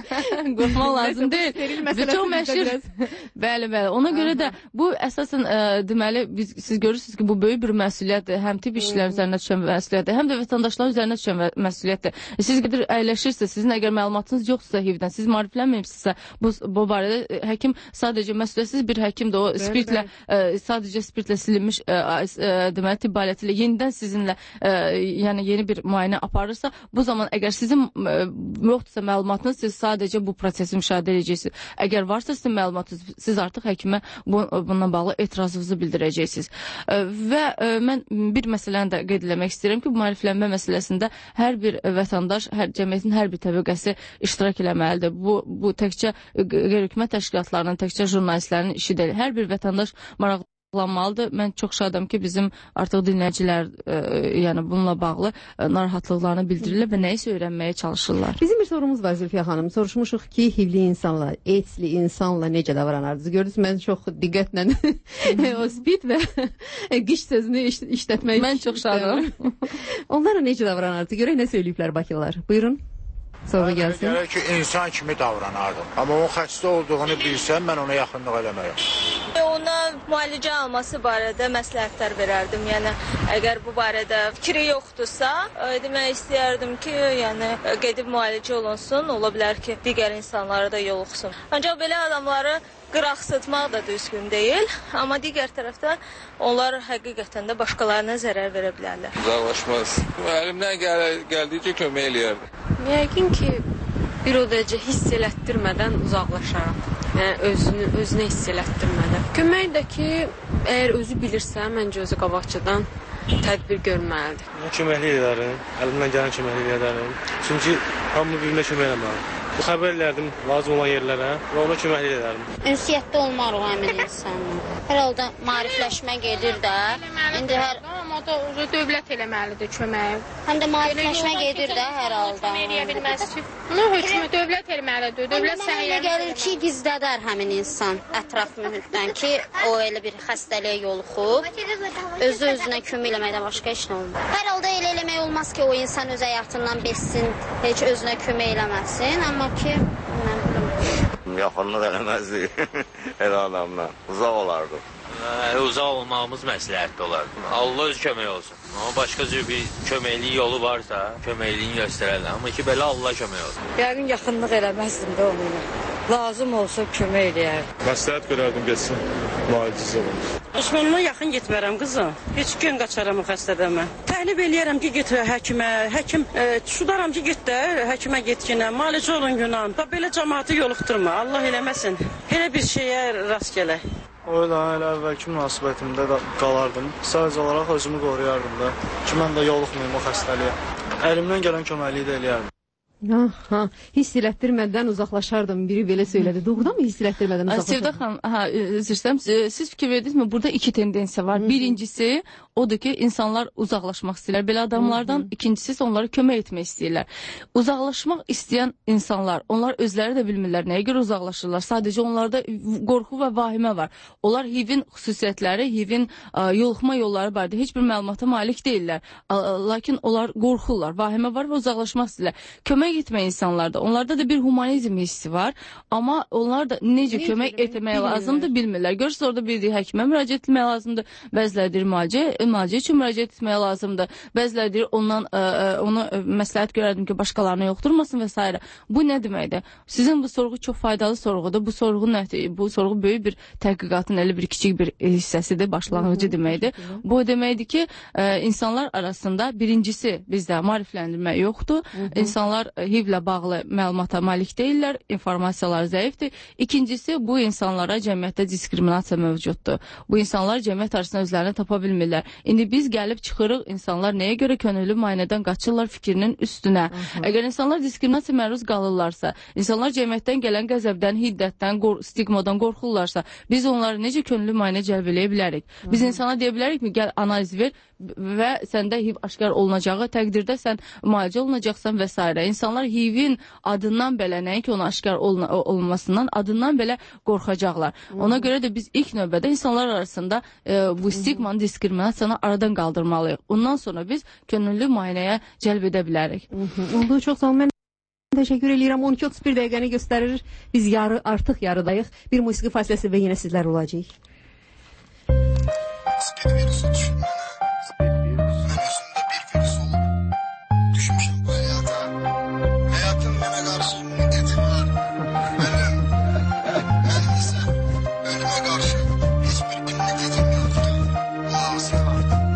Qorxmaq lazım deyil. Çox məşhur. Bəli, bəli. Ona görə də bu əsasən ə, deməli biz, siz görürsünüz ki, bu böyük bir məsuliyyətdir. Həm tibb işçiləri üzərinə düşən məsuliyyətdir, həm də vətəndaşlar üzərinə düşən məsuliyyətdir. Siz qədər əyləşirsə, sizin əgər məlumatınız yoxsa H I V-dən, siz maariflənməyibsizsə, bu bu barədə həkim sadəcə məsuliyyətsiz bir həkimdir. O spirtlə ə, sadəcə spirtlə silinmiş ə, ə, deməli tibb aləti ilə yenidən sizinlə ə, yəni yeni bir müayinə aparırsa, bu zaman əgər sizin ə, yoxdursa məlumatınız, siz sadəcə bu prosesi müşahidə edəcəksiniz. Əgər varsa sizin məlumatınız, siz artıq həkimə bu, bununla bağlı etirazınızı bildirəcəksiniz. Və mən bir məsələni də qeyd etmək istəyirəm ki, bu maariflənmə məsələsində hər bir vətəndaş, hər cəmiyyətin hər bir təbəqəsi iştirak eləməlidir. Bu, bu təkcə qeyri-hökumət təşkilatlarının, təkcə jurnalistlərin işi deyil. Hər bir vətəndaş maraqlı Lanmalıdır. Mən çox şadam ki, bizim artıq dinləyicilər e, yəni bununla bağlı e, narahatlıqlarını bildirirlər və nəyisə öyrənməyə çalışırlar. Bizim bir sorumuz var Zülfiyə xanım. Soruşmuşuq ki, H I V-li insanla, AIDS-li insanla necə davranardınız? Gördünüz, mən çox diqqətlə o spid və qış sözünü iş işlətmək. Mən çox şadam. Onlara necə davranardınız? Görək nə söyləyiblər Bakılılar. Buyurun. Sonra gəlsin. Gəlir ki, insan kimi davranardım. Amma o xəstə olduğunu bilsəm, mən ona yaxınlıq eləmərəm. Ona müalicə alması barədə məsləhətlər verərdim. Yəni, əgər bu barədə fikri yoxdursa, demək istəyərdim ki, yəni, gedib müalicə olunsun. Ola bilər ki, digər insanlara da yoluxsun. Ancaq belə adamları qıraqsıtmaq da düzgün deyil. Amma digər tərəfdən onlar həqiqətən də başqalarına zərər verə bilərlər. Uzaqlaşmaz. Əlimdən gəl gəldikcə kömək eləyərdim. Yəqin ki, bir o derəcə hiss elətdirmədən uzaqlaşaram. Yəni, özünü, özünə hiss elətdirmədən. Kömək də ki, əgər özü bilirsə, məncə özü qabaqçadan tədbir görməlidir. Köməklik edərəm, əlimdən gələn köməklik edərəm. Çünki hamı birbirine kömək eləməlidir. Bu xəbər elərdim lazım olan yerlərə və ona köməklik edərdim. Ünsiyyətdə olmaq o həmin insanla. Hər halda maarifləşmə gedir də. İndi hər amma da dövlət eləməlidir kömək. Həm də maarifləşmə gedir də hər halda. Kömək eləyə bilməz ki. Nə hökumət dövlət eləməlidir. Dövlət səhiyyə gəlir ki, gizlədər həmin insan ətraf mühitdən ki, o elə bir xəstəliyə yoluxub. Özü özünə kömək eləməkdən başqa heç nə olmaz. Hər halda elə eləmək olmaz ki, o insan öz həyatından bezsin, heç özünə kömək eləməsin. Amma ki, mən bilmirəm. Yaxınlıq eləməzdi elə adamla. Uzaq olardı. Uzaq olmağımız məsləhətli olar. Allah öz kömək olsun. Amma başqa cür bir köməklik yolu varsa, köməkliyini göstərərlər. Amma ki, belə Allah kömək olsun. Yəqin yaxınlıq eləməzdim də onunla. Lazım olsa kömək eləyərdim. Məsləhət verərdim, geçsin, müalicəsi olunur. Osmanlıma yaxın getmərəm qızım. Heç gün qaçaram o xəstədən mən. Təhlib eləyərəm ki, get həkimə. Həkim e, tudaram ki, get də həkimə get yenə. Müalicə olun günahım. Belə cəmaatı yoluxdurma. Allah eləməsin. Elə bir şeyə rast gələk. O ilə elə əvvəlki münasibətimdə də qalardım. Sadəcə olaraq özümü qoruyardım da ki, mən də yoluxmayım o xəstəliyə. Əlimdən gələn köməkliyi də eləyərdim. Aha, hiss elətdirmədən uzaqlaşardım. Biri belə söylədi. Doğrudan mı hiss elətdirmədən uzaqlaşardım? Sevda xanım, ha, üzr istəyirəm. Siz fikir verdinizmi? Burada iki tendensiya var. Hı -hı. Birincisi odur ki, insanlar uzaqlaşmaq istəyirlər belə adamlardan. Hı -hı. İkincisi isə onlara kömək etmək istəyirlər. Uzaqlaşmaq istəyən insanlar, onlar özləri də bilmirlər nəyə görə uzaqlaşırlar. Sadəcə onlarda qorxu və vahimə var. Onlar H I V-in xüsusiyyətləri, H I V-in yoluxma yolları barədə heç bir məlumata malik deyirlər. Lakin onlar qorxurlar, vahimə var və uzaqlaşmaq istəyirlər. Kömək etmək insanlarda, onlarda da bir humanizm hissi var. Amma onlar da necə ne kömək etmək lazımdır bilmirlər. Görürsünüz, orada bir deyir həkimə müraciət etmək lazımdır. Bəziləri deyir müalicə, müalicə üçün müraciət etmək lazımdır. Bəziləri deyir ondan ə, ə, onu ə, məsləhət görərdim ki, başqalarına yoxdurmasın və s. Bu nə deməkdir? Sizin bu sorğu çox faydalı sorğudur. Bu sorğu nədir? Bu sorğu böyük bir təhqiqatın elə bir kiçik bir hissəsidir, başlanğıcı deməkdir. Bu deməkdir ki, ə, insanlar arasında birincisi bizdə maarifləndirmə yoxdur. Hı -hı. İnsanlar H I V-lə bağlı məlumata malik deyirlər, informasiyalar zəifdir. İkincisi, bu insanlara cəmiyyətdə diskriminasiya mövcuddur. Bu insanlar cəmiyyət arasında özlərini tapa bilmirlər. İndi biz gəlib çıxırıq, insanlar nəyə görə könüllü müayinədən qaçırlar fikrinin üstünə. Hı -hı. Əgər insanlar diskriminasiya məruz qalırlarsa, insanlar cəmiyyətdən gələn qəzəbdən, hiddətdən, qor stigmadan qorxurlarsa, biz onları necə könüllü müayinə cəlb eləyə bilərik? Biz Hı -hı. insana deyə bilərikmi, gəl analiz ver və səndə H I V aşkar olunacağı təqdirdə sən müalicə olunacaqsan və s. İnsanlar H I V-in adından belə, nəinki ona aşkar olunmasından, adından belə qorxacaqlar. Ona görə də biz ilk növbədə insanlar arasında e, bu stigmanı, diskriminasiyanı aradan qaldırmalıyıq. Ondan sonra biz könüllü müayinəyə cəlb edə bilərik. Olduğu çox sağ olun. Mən təşəkkür edirəm. on iki otuz bir dəqiqəni göstərir. Biz yarı, artıq yarıdayıq. Bir musiqi fasiləsi və yenə sizlər olacağıq. Spid virusu düşünmene. Ben özümde bir virüs olup düşmüşüm bu hayata. Hayatın bana karşı müddeti var. Benim, benim ise ölüme karşı hiçbir ümmetim yoktu. Asla.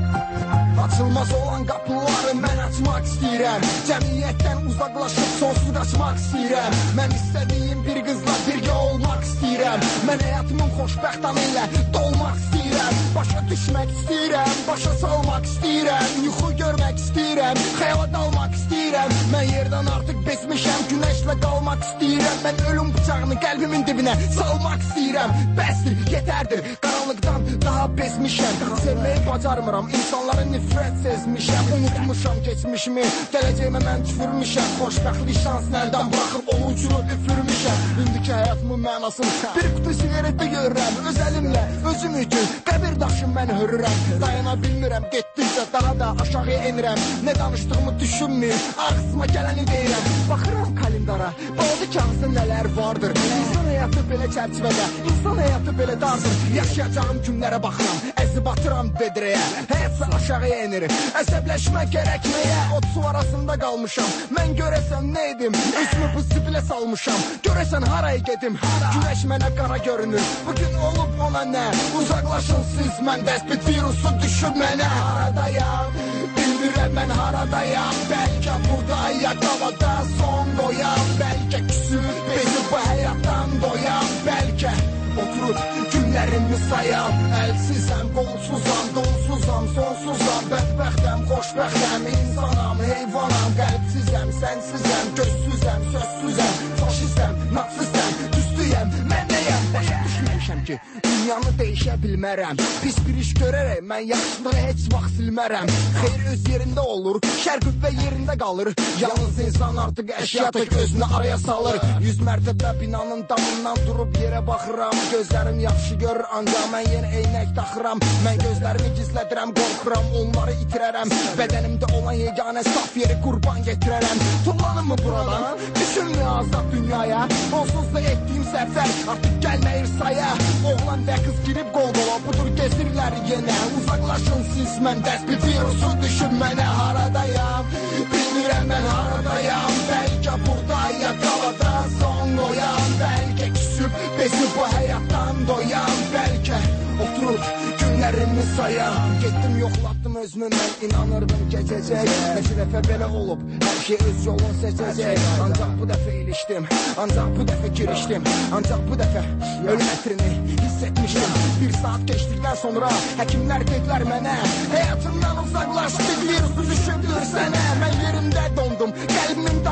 Açılmaz olan kapıları ben açmak istəyirəm. Cəmiyyətdən uzaqlaşıb sonsuz qaçmaq istəyirəm. Mən istədiyim bir qızla birgə olmaq istəyirəm. Mən həyatımın xoşbəxt anı ilə dolmaq istəyirəm. Başa düşmək istəyirəm, başa salmaq istəyirəm. Yuxu görmək istəyirəm, xəyala dalmaq istəyirəm. Mən yerdən artıq bezmişəm, günəşlə qalmaq istəyirəm. Mən ölüm bıçağını qəlbimin dibinə salmaq istəyirəm. Bəsdir, yetərdir, qaranlıqdan daha bezmişəm. Sevməyi bacarmıram, insanların nifrət sezmişəm. Unutmuşam geçmişimi, gələcəyimə mən tüfürmüşəm. Xoşbəxtlik şans nərdən buraxıb onu uçurub üfürmüşəm. İndiki həyatımın mənasını bir qutu sigaretdə görürəm. Öz əlimlə, özüm üçün qəbir daşım mən hörürəm. Dayana bilmirəm, getdikcə daha da aşağı enirəm. Nə danışdığımı düşünmür, ağzıma gələni deyirəm. Baxıram kalendara, baldı kağızda nələr vardır. İnsan həyatı belə çərçivədə, insan həyatı belə dardır. Yaşayacağım günlərə baxıram, əzi batıram vedrəyə. Həyatsa aşağı enir, əsəbləşmə gərəkməyə. Ot su arasında qalmışam, mən görəsən nə edim? Özümü bu zibilə salmışam, görəsən haraya gedim? Güneş mənə qara görünür, bugün olub ona nə? Uzaqlaşın siz məndə, spid virusu düşür mənə. Haradayam, bilmirəm mən haradayam. Bəlkə burada yakavada son qoyam. Bəlkə küsür bezib bu həyatdan doyam. Bəlkə oturub günlərimi sayam. Əlsizəm, qolsuzam, donsuzam, sonsuzam. Bədbəxtəm, xoşbəxtəm, insanam, heyvanam. Qəlbsizəm, sənsizəm, gözsüzəm, sözsüzəm. Faşizəm, natsizəm, düzdüyəm, mən nəyəm? Başa düşməmişəm ki, dünyanı dəyişə bilmərəm. Pis bir iş görərək mən yaxşılığı heç vaxt silmərəm. Xeyr öz yerində olur, şər qüvvə yerində qalır. Yalnız insan artıq əşyatı gözünü araya salır. Yüz mərtəbə binanın damından durub yerə baxıram. Gözlərim yaxşı görür, ancaq mən yenə eynək taxıram. Mən gözlərimi gizlədirəm, qorxuram, onları itirərəm. Bədənimdə olan yeganə saf yeri qurban getirərəm. Tullanım mı buradan? Düşünmü azad dünyaya? Onsuz da etdiyim səhvlər artıq gəlməyir saya. Oğlan və qız girib qol-qola, budur gezirlər yenə. Uzaqlaşın siz məndə, spid virusu düşür mənə. Haradayam, bilmirəm mən haradayam. Bəlkə burada yakalada son qoyam. Bəlkə küsüb bezib bu həyatdan doyam. Bəlkə oturub günlərimi sayam. Getdim yoxlatdım özümü, mən inanırdım keçəcək. Neçə dəfə belə olub, hər şey öz yolun seçəcək. Ancaq bu dəfə ilişdim, ancaq bu dəfə girişdim. Ancaq bu dəfə ölüm ətrini hiss etmişdim. Bir saat keçdikdən sonra həkimlər dedilər mənə, həyatımdan uzaqlaş, spid virusu düşübdür sənə. Mən yerimdə dondum, qəlbimin daxilinə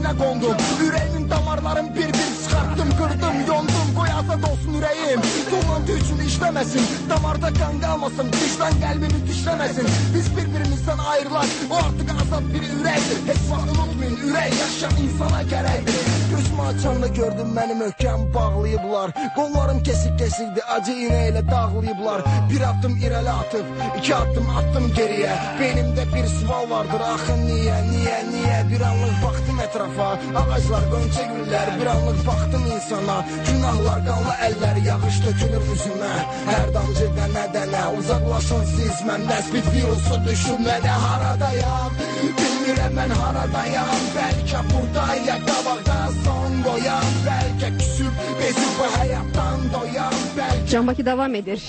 üzərinə qondum. Ürəyimin damarlarım bir-bir çıxartdım, qırdım, yondum. Qoy azad olsun ürəyim, tullantı üçün işləməsin. Damarda qan qalmasın, vicdan qəlbimi dişləməsin. Biz bir-birimizdən ayrılar, o artıq azad bir ürəkdir. Heç vaxt unutmayın, ürək yaşayan insana gərəkdir. Gözümü açanda gördüm məni möhkəm bağlayıblar. Qollarım kesik-kesikdi, acı iğnə ilə dağlayıblar. Bir addım irəli atıb, iki addım attım geriyə. Beynimdə bir sual vardır, axı niyə, niyə, niyə? Bir anlıq baxdım ətrafa, ağaclar, qönçə güllər. Bir anlıq baxdım insana, günahlar, qanlı əllər, yağış tökülür üzümə. Hər damcı dənə-dənə, uzaqlaşın siz məndən. Spid virusu düşünmədə haradayam, bilmirəm mən haradayam. Bəlkə buradayam, qabaqda son qoyam. Bəlkə küsüb, bezib bu həyatdan doyam. Can Bakı davam edir.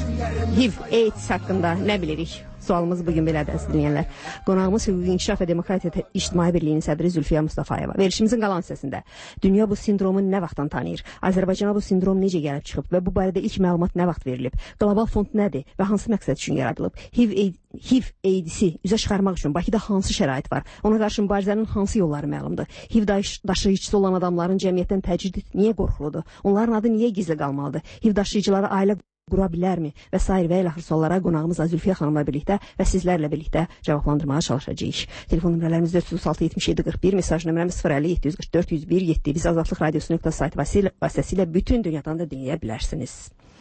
H I V AIDS haqqında nə bilirik? Sualımız bugün belədir, əziz dinləyənlər. Qonağımız Hüquqi İnkişaf və Demokratiya İctimai Birliyinin sədri Zülfiyə Mustafayeva. Verilişimizin qalan hissəsində dünya bu sindromu nə vaxtdan tanıyır? Azərbaycana bu sindrom necə gəlib çıxıb və bu barədə ilk məlumat nə vaxt verilib? Qlobal fond nədir və hansı məqsəd üçün yaradılıb? H I V AIDS-i üzə çıxarmaq üçün Bakıda hansı şərait var? Ona qarşı mübarizənin hansı yolları məlumdur? H I V daşıyıcısı olan adamların cəmiyyətdən təcrid niyə qorxuludur? Onların adı niyə gizli qalmalıdır? H I V daşıyıcıları ailə qura bilərmi? Və s. və ilə axır suallara qonağımız Zülfiyə xanımla birlikdə və sizlərlə birlikdə cavablandırmağa çalışacağıq. Telefon nömrələrimiz dörd yüz otuz altı yetmiş yeddi qırx bir, mesaj nömrəmiz sıfır əlli yeddi yüz qırx dörd yüz bir yeddi. Biz Azadlıq Radiosu nöqtə sayt vasitəsilə bütün dünyadan da dinləyə bilərsiniz.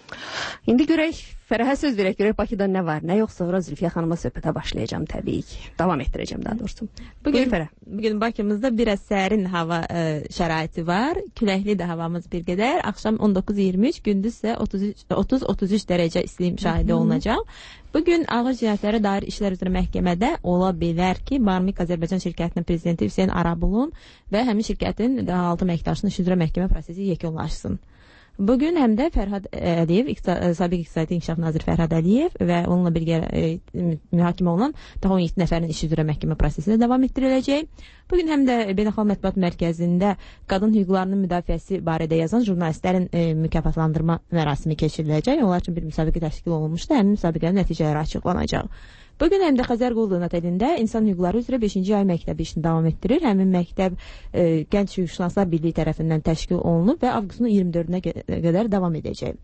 İndi görək, Fərəhə söz verək, görək Bakıda nə var, nə yox, sonra Zülfiyə xanıma söhbətə başlayacağım təbii ki. Davam etdirəcəm daha doğrusu. Bugün, bugün Bakımızda biraz sərin hava ə, şəraiti var. Küləkli də havamız bir qədər. Axşam on doqquz iyirmi üç, gündüz isə otuz otuz üç dərəcə isti müşahidə olunacaq. Bugün ağır cinayətlərə dair işlər üzrə məhkəmədə ola bilər ki, Barmik Azərbaycan şirkətinin prezidenti Hüseyn Arabulun və həmin şirkətin daha altı əməkdaşının iş üzrə məhkəmə prosesi yekunlaşsın. Bugün həm də Fərhad Əliyev, Sabiq İqtisadi İnkişaf Naziri Fərhad Əliyev və onunla birgə e, mühakimə olunan daha on yeddi nəfərin iş üzrə məhkəmə prosesində davam etdiriləcək. Bugün həm də Beynəlxalq Mətbuat Mərkəzində qadın hüquqlarının müdafiəsi barədə yazan jurnalistlərin e, mükafatlandırma mərasimi keçiriləcək. Onlar üçün bir müsabiqə təşkil olunmuşdu. Həmin müsabiqənin nəticələri açıqlanacaq. Bugün həm də Xəzər Qulluğun otelində İnsan Hüquqları üzrə beşinci ay məktəbi işini davam etdirir. Həmin məktəb e, Gənc Hüquqşünaslar Birliyi tərəfindən təşkil olunub və avqustun iyirmi dördünə qədər davam edəcək.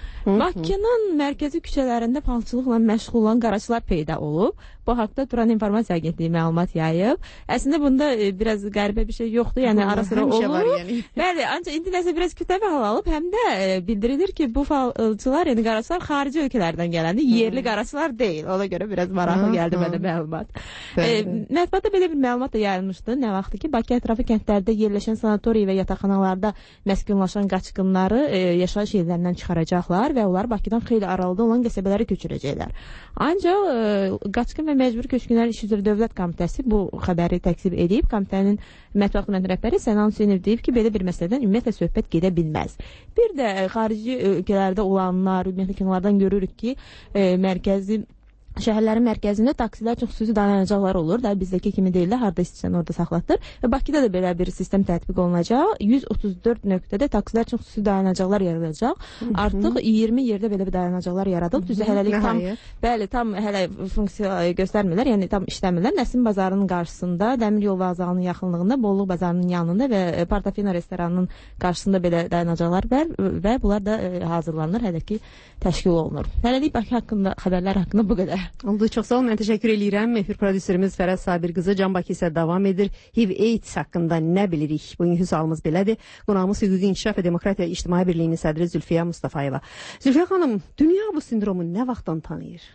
Bakının mərkəzi küçələrində palçılıqla məşğul olan qaraçılar peyda olub. Bu haqda Turan İnformasiya Agentliyi məlumat yayıb. Əslində bunda e, biraz qəribə bir şey yoxdur, yəni ara sıra olur. Yəni. Bəli, ancaq indi nəsə biraz kütləvi hal alıb, həm də e, bildirilir ki, bu falçılar, yəni qaraçılar xarici ölkələrdən gələndir, yerli qaraçılar deyil. Ona görə biraz maraqlı gəldi mənə məlumat. E, mətbuatda belə bir məlumat da yayılmışdı. Nə vaxtı ki, Bakı ətrafı kəndlərdə yerləşən sanatoriya və yataqxanalarda məskunlaşan qaçqınları e, yaşayış yerlərindən çıxaracaqlar və onlar Bakıdan xeyli aralıda olan qəsəbələrə köçürəcəklər. Ancaq e, qaçqın və məcburi köçkünlərin iş üzrə Dövlət Komitəsi bu xəbəri təksib edib. Komitənin mətbuat xidmətinin rəhbəri Sənan Hüseynov deyib ki, belə bir məsələdən ümumiyyətlə söhbət gedə bilməz. Bir də e, xarici ölkələrdə olanlar, ümumiyyətlə kinolardan görürük ki, e, mərkəzi şəhərlərin mərkəzində taksilər üçün xüsusi dayanacaqlar olur da, bizdəki kimi deyirlər, harda istəyirsən orada saxlatdır. Və Bakıda da belə bir sistem tətbiq olunacaq. yüz otuz dörd nöqtədə taksilər üçün xüsusi dayanacaqlar yaradılacaq. Artıq iyirmi yerdə belə bir dayanacaqlar yaradılıb. Düzdür, hələlik tam, bəli, tam hələ funksiya göstərmirlər, yəni tam işləmirlər. Nəsim bazarının qarşısında, Dəmir yol vağzalının yaxınlığında, Bolluq bazarının yanında və Partafina restoranının qarşısında belə dayanacaqlar var və bunlar da hazırlanır, hələ ki təşkil olunur. Hələlik Bakı haqqında, xəbərlər haqqında bu qədər. Oldu, çox sağ olun, mən təşəkkür edirəm. Efir prodüserimiz Fərəz Sabir qızı, Can Bakı isə davam edir. H I V AIDS haqqında nə bilirik? Bugünkü sualımız belədir. Qonağımız Hüquqi İnkişaf və Demokratiya İctimai Birliyinin sədri Zülfiyə Mustafayeva. Zülfiyə xanım, dünya bu sindromu nə vaxtdan tanıyır?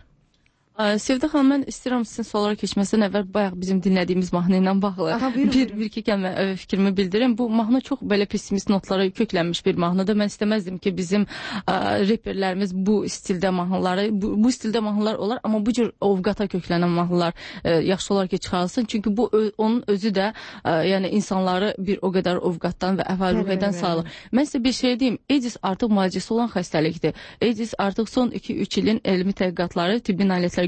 Sevda xanım, mən istəyirəm sizin suallara keçməzdən əvvəl bayaq bizim dinlədiyimiz mahnı ilə bağlı Aha, bir, bir iki kəlmə fikrimi bildirim. Bu mahnı çox belə pessimist notlara köklənmiş bir mahnıdır. Mən istəməzdim ki, bizim ə, reperlərimiz bu stildə mahnıları, bu, bu stildə mahnılar olar, amma bu cür ovqata köklənən mahnılar ə, yaxşı olar ki, çıxarılsın. Çünki bu ö, onun özü də ə, yəni insanları bir o qədər ovqatdan və əvvəl-ruhiyyədən sağlar. Mən sizə bir şey deyim, AIDS artıq müalicəsi olan xəstəlikdir. AIDS artıq son iki üç ilin elmi tədqiqatları, tibbi nailiyyətlər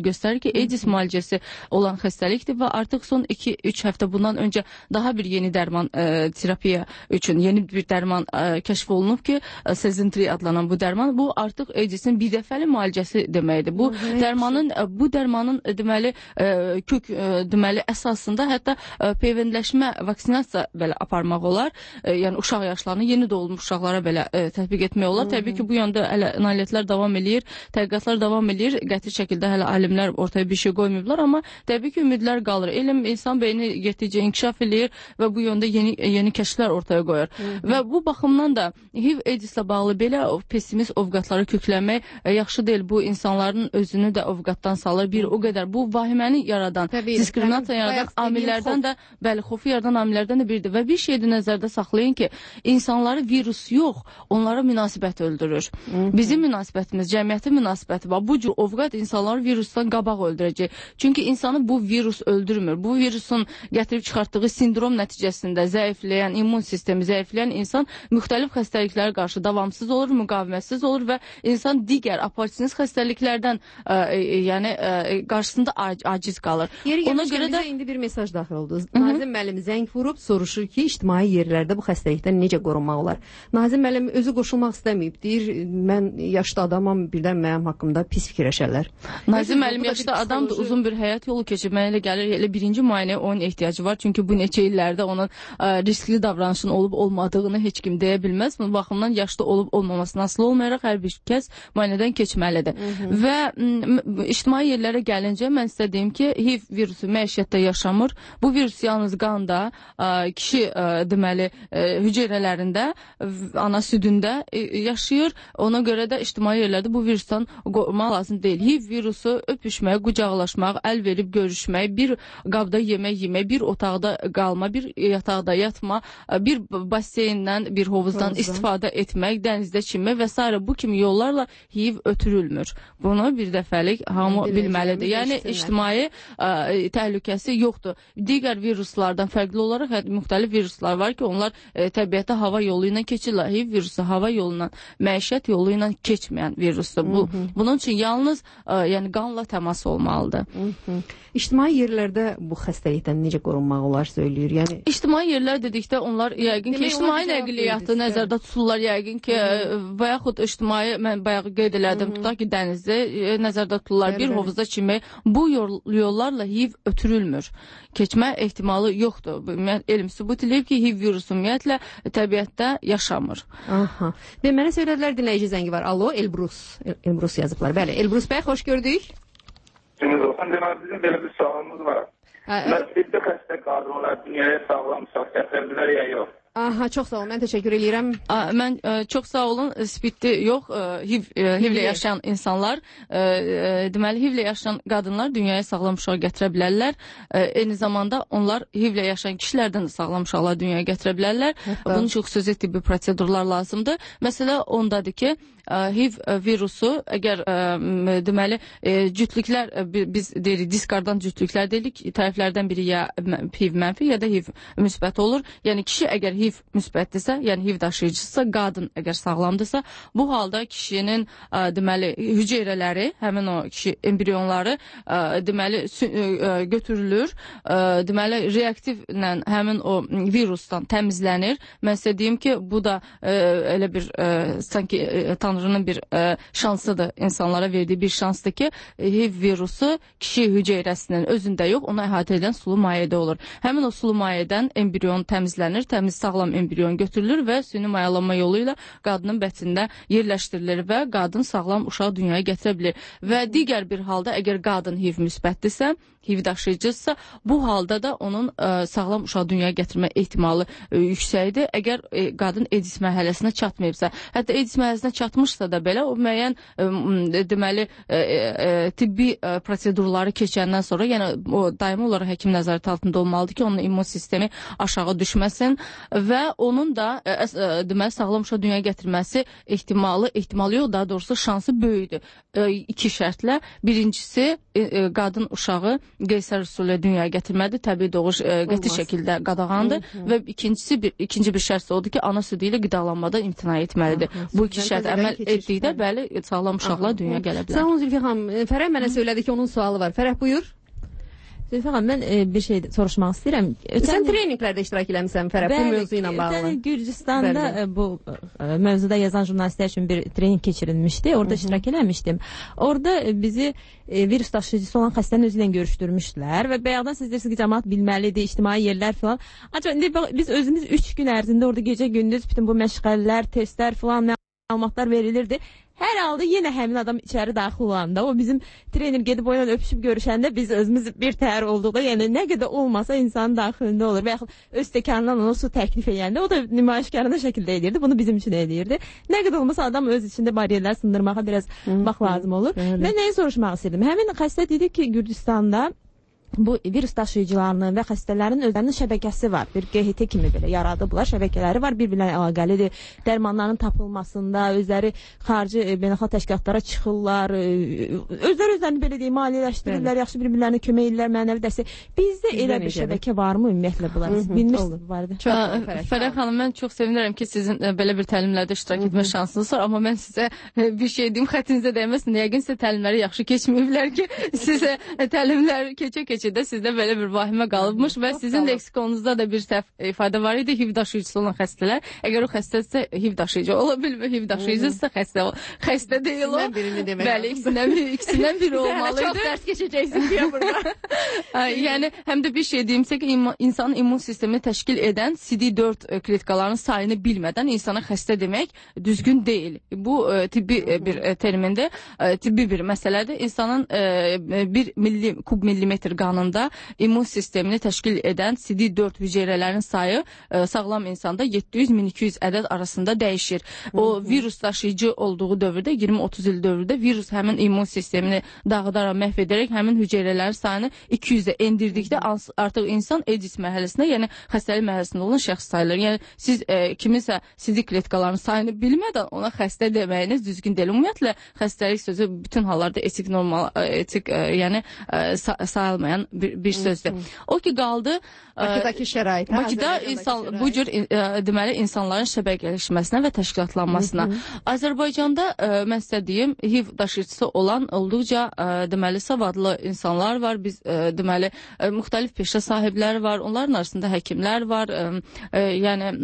göstərir ki, AIDS müalicəsi olan xəstəlikdir və artıq son iki üç həftə bundan öncə daha bir yeni dərman e, terapiya üçün yeni bir dərman e, kəşf olunub ki, e, Sezintri adlanan bu dərman, bu artıq AIDS-in birdəfəli müalicəsi deməkdir. Bu Hı, dərmanın e, bu dərmanın e, deməli e, kök e, deməli əsasında hətta e, peyvəndləşmə vaksinasiya belə aparmaq olar. E, yəni uşaq yaşlarını yeni doğulmuş uşaqlara belə e, tətbiq etmək olar. Hı -hı. Təbii ki, bu yöndə hələ nailiyyətlər davam eləyir, tədqiqatlar davam eləyir. Qəti şəkildə hələ alimlər ortaya bir şey qoymayıblar, amma təbii ki, ümidlər qalır. Elm insan beyni getdikcə inkişaf eləyir və bu yöndə yeni yeni kəşflər ortaya qoyur. Hı -hı. Və bu baxımdan da H I V AIDS-ilə bağlı belə o pessimist ovqatları kökləmək e, yaxşı deyil. Bu insanların özünü də ovqatdan salır. Bir o qədər bu vahiməni yaradan, Təbii, diskriminasiya yaradan amillərdən də, bəli, xofu yaradan amillərdən də biridir. Və bir şey də nəzərdə saxlayın ki, insanları virus yox, onlara münasibət öldürür. Hı -hı. Bizim münasibətimiz, cəmiyyətin münasibəti var. Bu cür ovqat insanları virusdan qabaq öldürəcək. Çünki insanı bu virus öldürmür. Bu virusun gətirib çıxartdığı sindrom nəticəsində zəifləyən, immun sistemi zəifləyən insan müxtəlif xəstəliklərə qarşı davamsız olur, müqavimətsiz olur və insan digər aportunist xəstəliklərdən ə, ə, yəni ə, qarşısında aciz qalır. Yeri Ona görə də indi bir mesaj daxil oldu. Nazim müəllim zəng vurub soruşur ki, ictimai yerlərdə bu xəstəlikdən necə qorunmaq olar? Nazim müəllim özü qoşulmaq istəməyib. Deyir, mən yaşlı adamam, birdən mənim haqqımda pis fikirləşərlər. Nazim müəllim yaşlı adamdır, uzun bir həyat yolu keçib. Mənə elə gəlir, elə birinci müayinəyə onun ehtiyacı var. Çünki bu neçə illərdə onun ə, riskli davranışın olub olmadığını heç kim deyə bilməz. Bu baxımdan yaşlı olub olmamasına asılı olmayaraq hər bir kəs müayinədən keçməlidir. Hı -hı. Və m, ictimai yerlərə gəlincə mən sizə deyim ki, H I V virusu məişətdə yaşamır. Bu virus yalnız qanda, ə, kişi ə, deməli ə, hüceyrələrində, ana südündə ə, yaşayır. Ona görə də ictimai yerlərdə bu virusdan qorxmaq lazım deyil. H I V virusu öpüşmək, qucaqlaşmaq, əl verib görüşmək, bir qabda yemək yemək, bir otaqda qalma, bir yataqda yatma, bir baseyndən, bir hovuzdan Hovuzdan. istifadə etmək, dənizdə çimmək və s. bu kimi yollarla H I V ötürülmür. Bunu bir dəfəlik hamı bilməlidir. Yəni ictimai ə, təhlükəsi yoxdur. Digər viruslardan fərqli olaraq müxtəlif viruslar var ki, onlar ə, təbiətdə hava yolu ilə keçirlər. H I V virusu hava yolu ilə, məişət yolu ilə keçməyən virusdur. Bu, Hı -hı. bunun üçün yalnız ə, yəni qanla təmas olmalıdır. Hı -hı. İctimai yerlərdə bu xəstəlikdən necə qorunmaq olar söyləyir. Yəni İctimai yerlər dedikdə onlar yəqin ki, ictimai nəqliyyatı nəzərdə tuturlar yəqin ki, və yaxud ictimai, mən bayaq qeyd elədim, tutaq ki, dənizdə nəzərdə tuturlar, bir hovuzda çimmək. Bu yol, yollarla H I V ötürülmür. Keçmə ehtimalı yoxdur. Elm sübut edib ki, H I V virusu ümumiyyətlə təbiətdə yaşamır. Aha. Və mənə söylədilər, dinləyici zəngi var. Alo, Elbrus. Elbrus yazıblar. Bəli, Elbrus bəy, xoş gördük. Şimdi Oxan demək, bizim belə bir sualımız var. Məsciddə xəstə qadınlar dünyaya sağlam uşaq gətirə bilər ya yox? Aha, çox sağ olun. Mən təşəkkür edirəm. Mən ə, çox sağ olun. Spidli yox, ə, H I V ə, H I V-lə yaşayan insanlar, ə, ə, deməli H I V-lə yaşayan qadınlar dünyaya sağlam uşaq gətirə bilərlər. Ə, eyni zamanda onlar H I V-lə yaşayan kişilərdən də sağlam uşaqlar dünyaya gətirə bilərlər. Hətta. Bunun üçün xüsusi tibbi prosedurlar lazımdır. Məsələ ondadır ki, H I V virusu əgər ə, deməli ə, cütlüklər ə, biz deyirik diskardan cütlüklər deyirik. Tərəflərdən biri ya H I V mənfi ya da H I V müsbət olur. Yəni kişi əgər H I V müsbətdirsə, yəni H I V daşıyıcısı, qadın əgər sağlamdırsa, bu halda kişinin ə, deməli hüceyrələri, həmin o kişi embrionları ə, deməli ə, götürülür. Ə, deməli reaktivlə həmin o virusdan təmizlənir. Mən sizə deyim ki, bu da ə, elə bir ə, sanki ə, Tanrının bir ə, şansıdır, insanlara verdiyi bir şansdır ki, H I V virusu kişi hüceyrəsinin özündə yox, ona əhatə edən sulu mayədə olur. Həmin o sulu mayədən embrion təmizlənir, təmiz sağlam embrion götürülür və süni mayalanma yolu ilə qadının bətnində yerləşdirilir və qadın sağlam uşaq dünyaya gətirə bilir. Və digər bir halda əgər qadın H I V müsbətdirsə, H I V daşıyıcısı, bu halda da onun ə, sağlam uşaq dünyaya gətirmə ehtimalı ə, yüksəkdir. Əgər ə, qadın AIDS mərhələsinə çatmayıbsa, hətta AIDS mərhələsinə çatmışsa da belə o müəyyən ə, deməli ə, ə, tibbi ə, prosedurları keçəndən sonra, yəni o daimi olaraq həkim nəzarəti altında olmalıdır ki, onun immun sistemi aşağı düşməsin və onun da ə, ə, deməli sağlam uşaq dünyaya gətirməsi ehtimalı, ehtimalı yox, daha doğrusu şansı böyükdür. Ə, iki şərtlə. Birincisi ə, ə, qadın uşağı qeysər üsulu ilə dünyaya gətirməlidir. Təbii doğuş ə, qəti şəkildə qadağandır və ikincisi bir ikinci bir şərt odur ki, ana südü ilə qidalanmadan imtina etməlidir. Aha, bu iki şərt əməl etdikdə bəli sağlam uşaqlar dünyaya gələ bilər. Sağ olun Zülfiyə xanım. Fərəh mənə söylədi ki, onun sualı var. Fərəh buyur. Zülfiyə xanım, mən e, bir şey soruşmaq istəyirəm. Ötən Sən treninqlərdə iştirak eləmisən Fərəh, bu mövzu ilə bağlı. Bəli, Gürcüstanda e, bu e, mövzuda yazan jurnalistlər üçün bir treninq keçirilmişdi. Orada Hı -hı. iştirak eləmişdim. Orada e, bizi e, virus daşıyıcısı olan xəstənin özü ilə görüşdürmüşdülər və bayaqdan siz deyirsiniz ki, cəmaət bilməlidir, ictimai yerlər filan. Ancaq indi biz özümüz üç gün ərzində orada gecə gündüz bütün bu məşğələlər, testlər filan məlumatlar verilirdi. Hər halda yenə həmin adam içəri daxil olanda, o bizim trener gedib o ilə öpüşüb görüşəndə biz özümüz bir təhər olduqda, yəni nə qədər olmasa insanın daxilində olur və yaxud öz stəkanından ona su təklif edəndə, o da nümayişkarına şəkildə edirdi, bunu bizim üçün edirdi. Nə qədər olmasa adam öz içində bariyerlər sındırmağa biraz bax lazım olur. Mən nəyi soruşmaq istəyirdim? Həmin xəstə dedi ki, Gürcüstanda bu virus daşıyıcılarının və xəstələrin özlərinin şəbəkəsi var. Bir G H T kimi belə yaradıblar, şəbəkələri var, bir-birlərinə əlaqəlidir. Dərmanların tapılmasında özləri xarici e, beynəlxalq təşkilatlara çıxırlar, e, özləri özlərini belə deyim, maliyyələşdirirlər, yaxşı bir-birlərinə kömək edirlər, mənəvi dəstək. Bizdə elə bir şəbəkə varmı ümumiyyətlə bunlar? Bilmirsiniz bu barədə. Fərəh xanım, mən çox sevinirəm ki, sizin e, belə bir təlimlərdə iştirak etmə şansınız var, amma mən sizə e, bir şey deyim, xətrinizə dəyməsin. Yəqin sizə təlimləri yaxşı keçməyiblər ki, sizə e, təlimlər keçə-keçə də sizdə belə bir vahimə qalıbmış və sizin leksikonunuzda da bir səhv ifadə var idi, H I V daşıyıcısı olan xəstələr. Əgər o xəstədirsə H I V daşıyıcı ola bilmir, H I V daşıyıcısı xəstə xəstə deyil o. Bəli, ikisindən biri, ikisindən biri olmalıydı. Çox dərs keçəcəksin deyə burada. Yəni həm də bir şey deyimsə ki, insanın immun sistemini təşkil edən C D dörd kletkalarının sayını bilmədən insana xəstə demək düzgün deyil. Bu tibbi bir termindir, tibbi bir məsələdir. İnsanın bir milli, kub millimetr qanı qanında immun sistemini təşkil edən C D dörd hüceyrələrin sayı ə, sağlam insanda yeddi yüz min iki yüz ədəd arasında dəyişir. O virus daşıyıcı olduğu dövrdə, iyirmi otuz il dövrdə virus həmin immun sistemini dağıdaraq, məhv edərək həmin hüceyrələrin sayını iki yüzə endirdikdə artıq insan AIDS mərhələsində, yəni xəstəlik mərhələsində olan şəxs sayılır. Yəni siz ə, kiminsə C D kletkalarının sayını bilmədən ona xəstə deməyiniz düzgün deyil. Ümumiyyətlə xəstəlik sözü bütün hallarda etik normal, etik ə, yəni ə, sayılmayan bir, bir sözdür. O ki qaldı Bakıdakı şərait. Bakıda insan şərait. Bu cür ə, deməli insanların şəbəkələşməsinə və təşkilatlanmasına. Hı -hı. Azərbaycanda ə, mən sizə deyim, H I V daşıyıcısı olan olduqca ə, deməli savadlı insanlar var. Biz ə, deməli ə, müxtəlif peşə sahibləri var. Onların arasında həkimlər var. Ə, ə, yəni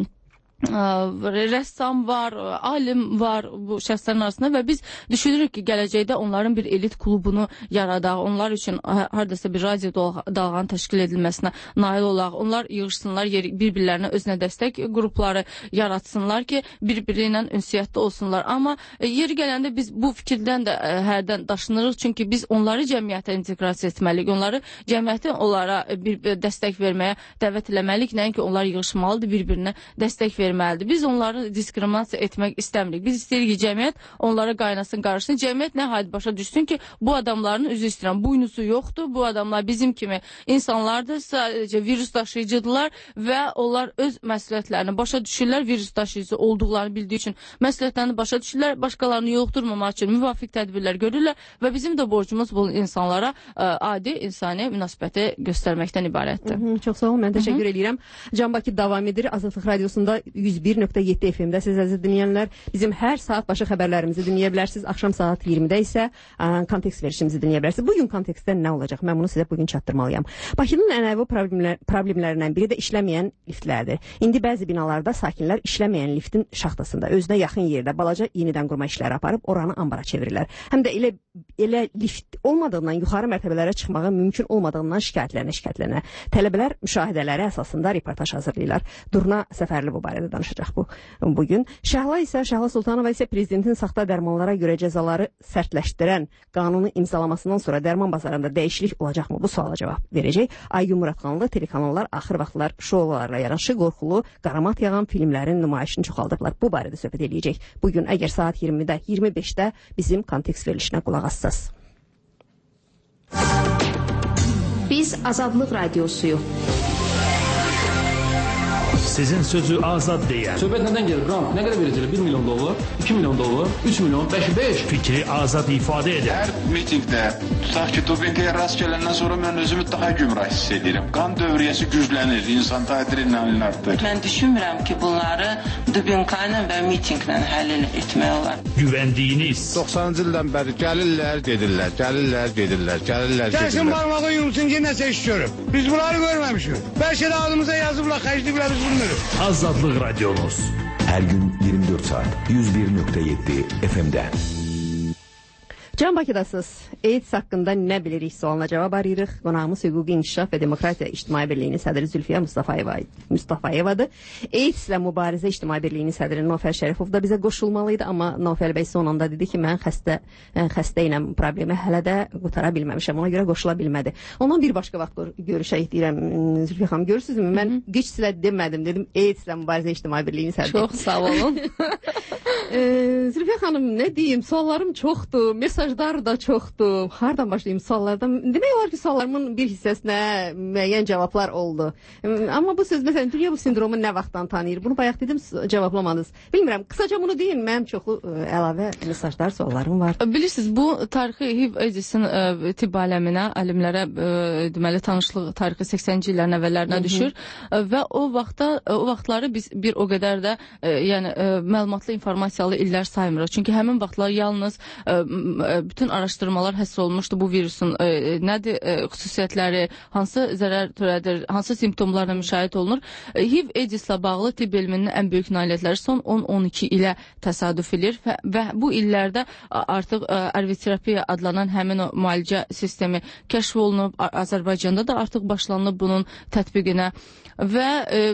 rəssam var, alim var bu şəxslərin arasında və biz düşünürük ki, gələcəkdə onların bir elit klubunu yaradaq, onlar üçün hardasa bir radio dalğanın təşkil edilməsinə nail olaq, onlar yığışsınlar, bir-birlərinə özünə dəstək qrupları yaratsınlar ki, bir-biri ilə ünsiyyətdə olsunlar. Amma yeri gələndə biz bu fikirdən də hərdən daşınırıq, çünki biz onları cəmiyyətə inteqrasiya etməliyik, onları cəmiyyətin onlara bir dəstək verməyə dəvət eləməliyik, nəinki onlar yığışmalıdır, bir-birinə dəstək verməlidir. Verməlidir. Biz onları diskriminasiya etmək istəmirik. Biz istəyirik ki, cəmiyyət onlara qaynasın, qarışsın. Cəmiyyət nə haydı başa düşsün ki, bu adamların üzü istəyirəm, buynusu yoxdur. Bu adamlar bizim kimi insanlardır, sadəcə virus daşıyıcıdırlar və onlar öz məsuliyyətlərini başa düşürlər, virus daşıyıcısı olduqlarını bildiyi üçün məsuliyyətlərini başa düşürlər, başqalarını yoluxdurmamaq üçün müvafiq tədbirlər görürlər və bizim də borcumuz bu insanlara ə, adi insani münasibəti göstərməkdən ibarətdir. Hı -hı, çox sağ olun, mən təşəkkür Hı -hı. edirəm. Can Bakı davam edir. Azadlıq Radiosunda yüz bir nöqtə yeddi F M-də siz əziz dinləyənlər bizim hər saat başı xəbərlərimizi dinləyə bilərsiniz. Axşam saat iyirmidə isə ə, kontekst verişimizi dinləyə bilərsiniz. Bugün kontekstdə nə olacaq? Mən bunu sizə bugün çatdırmalıyam. Bakının ənəvi problemlər, problemlərindən biri də işləməyən liftlərdir. İndi bəzi binalarda sakinlər işləməyən liftin şaxtasında özünə yaxın yerdə balaca yenidən qurma işləri aparıb oranı ambara çevirirlər. Həm də elə elə lift olmadığından yuxarı mərtəbələrə çıxmağı mümkün olmadığından şikayətlənə şikayətlənə tələbələr müşahidələri əsasında reportaj hazırlayırlar. Durna Səfərli bu barədə danışacaq bu bugün. Şəhla isə Şəhla Sultanova isə prezidentin saxta dərmanlara görə cəzaları sərtləşdirən qanunu imzalamasından sonra dərman bazarında dəyişiklik olacaqmı? Bu suala cavab verəcək. Aygün Muradxanlı telekanallar axır vaxtlar şoularla yaraşı qorxulu, qaramat yağan filmlərin nümayişini çoxaldıblar. Bu barədə söhbət eləyəcək. Bugün əgər saat iyirmidə, iyirmi beşdə bizim kontekst verilişinə qulaq assaz. Biz Azadlıq Radiosuyuq. Sizin sözü azad deyən. Söhbət nədən gedir? Ram, nə qədər verəcəklər? bir milyon dollar, iki milyon dollar, üç milyon, beş, beş. Fikri azad ifadə edən. Hər mitingdə, tutaq ki, dopinqə rast gələndən sonra mən özümü daha gümrah hiss edirəm. Qan dövriyyəsi güclənir, insanda adrenalin artır. Mən düşünmürəm ki, bunları dopinqla və mitinqlə həll etmək olar. Güvəndiyiniz. doxsanıncı ildən bəri gəlirlər, gedirlər, gəlirlər, gedirlər, gəlirlər, gedirlər. Gəlsin barmağı yumsun ki, nəsə iş görüb. Biz bunları görməmişik. Bəlkə də adımıza yazıblar, xərcliyiblər, biz bilmirik. Azadlıq Radiomuz. Hər gün iyirmi dörd saat yüz bir nöqtə yeddi F M-də. Can Bakıdasız. AIDS haqqında nə bilirik sualına cavab arayırıq. Qonağımız Hüquqi İnkişaf və Demokratiya İctimai Birliyinin sədri Zülfiyə Mustafayeva, Mustafayevadır. AIDS ilə mübarizə İctimai Birliyinin sədri Nofər Şərifov da bizə qoşulmalıydı, amma Nofər bəy son anda dedi ki, mən xəstə, xəstə ilə problemi hələ də qutara bilməmişəm, ona görə qoşula bilmədi. Ondan bir başqa vaxt görüşək deyirəm. Zülfiyə xanım, görürsünüzmü? Mən qıç silə demədim, dedim AIDS ilə mübarizə İctimai Birliyinin sədri. Çox sağ olun. Zülfiyə xanım, nə deyim, suallarım çoxdur, mesajlar da çoxdur. Hardan başlayayım suallardan? Demək olar ki, suallarımın bir hissəsinə müəyyən cavablar oldu. Amma bu söz, məsələn, dünya bu sindromu nə vaxtdan tanıyır? Bunu bayaq dedim, cavablamadınız. Bilmirəm, qısaca bunu deyin, mənim çoxlu əlavə mesajlar, suallarım var. Bilirsiniz, bu tarixi H I V AIDS-in tibb aləminə, alimlərə deməli tanışlıq tarixi səksəninci illərin əvvəllərinə düşür və o vaxtda o vaxtları biz bir o qədər də yəni məlumatlı informasiyalı illər saymırıq. Çünki həmin vaxtlar yalnız bütün araşdırmalar həsr olunmuşdu bu virusun nədir xüsusiyyətləri, hansı zərər törədir, hansı simptomlarla müşahidə olunur. H I V AIDS ilə bağlı tibb elminin ən böyük nailiyyətləri son on on iki ilə təsadüf edir və, və bu illərdə artıq arveterapiya adlanan həmin o müalicə sistemi kəşf olunub. Azərbaycanda da artıq başlanılıb bunun tətbiqinə və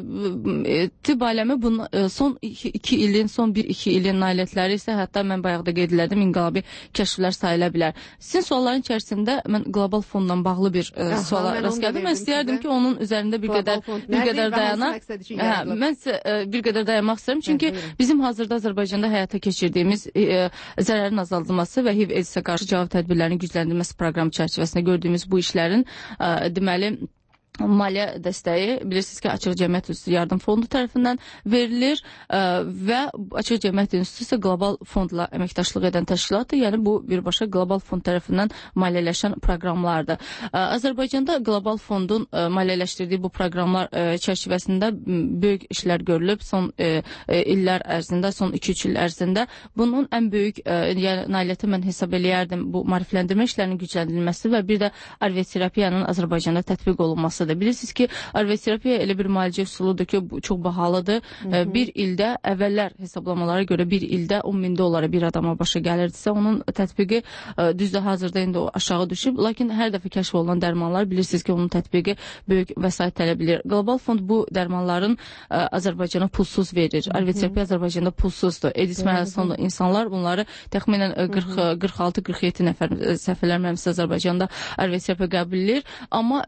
e, tibb aləmi bunun son iki ilin, son bir iki ilin nailiyyətləri isə hətta mən bayaq da qeyd elədim, inqilabi kəşflər sayıla bilər. Sizin sualların içərisində mən qlobal fondla bağlı bir e, suala rast gəldim. Mən istəyərdim ki, onun üzərində bir qədər bir qədər dayanaq. Hə, mən sizə e, bir qədər dayanmaq istəyirəm. Çünki bizim hazırda Azərbaycanda həyata keçirdiyimiz e, zərərin azaldılması və H I V AIDS-ə qarşı cavab tədbirlərinin gücləndirilməsi proqramı çərçivəsində gördüyümüz bu işlərin e, deməli maliyyə dəstəyi bilirsiniz ki, Açıq Cəmiyyət Üzrə Yardım Fondu tərəfindən verilir ə, və Açıq Cəmiyyət İnstitutu isə qlobal fondla əməkdaşlıq edən təşkilatdır. Yəni bu birbaşa qlobal fond tərəfindən maliyyələşən proqramlardır. Ə, Azərbaycanda qlobal fondun ə, maliyyələşdirdiyi bu proqramlar ə, çərçivəsində böyük işlər görülüb son ə, ə, illər ərzində, son iki üç il ərzində. Bunun ən böyük ə, yəni nailiyyəti mən hesab eləyərdim bu maarifləndirmə işlərinin gücləndirilməsi və bir də arveterapiyanın Azərbaycanda tətbiq olunması. Bilirsiniz ki, arveterapiya elə bir müalicə üsuludur ki, çox bahalıdır. Hı -hı. Bir ildə, əvvəllər hesablamalara görə bir ildə on min dollara bir adama başa gəlirdisə, onun tətbiqi düzdür, hazırda indi o aşağı düşüb. Lakin hər dəfə kəşf olunan dərmanlar bilirsiniz ki, onun tətbiqi böyük vəsait tələb edir. Qlobal fond bu dərmanların Azərbaycana pulsuz verir. Arveterapiya Azərbaycanda pulsuzdur. AIDS mərhələsində insanlar bunları təxminən qırx altı qırx yeddi nəfər səhv eləmirəmsə Azərbaycanda arveterapiya qəbul edir. Amma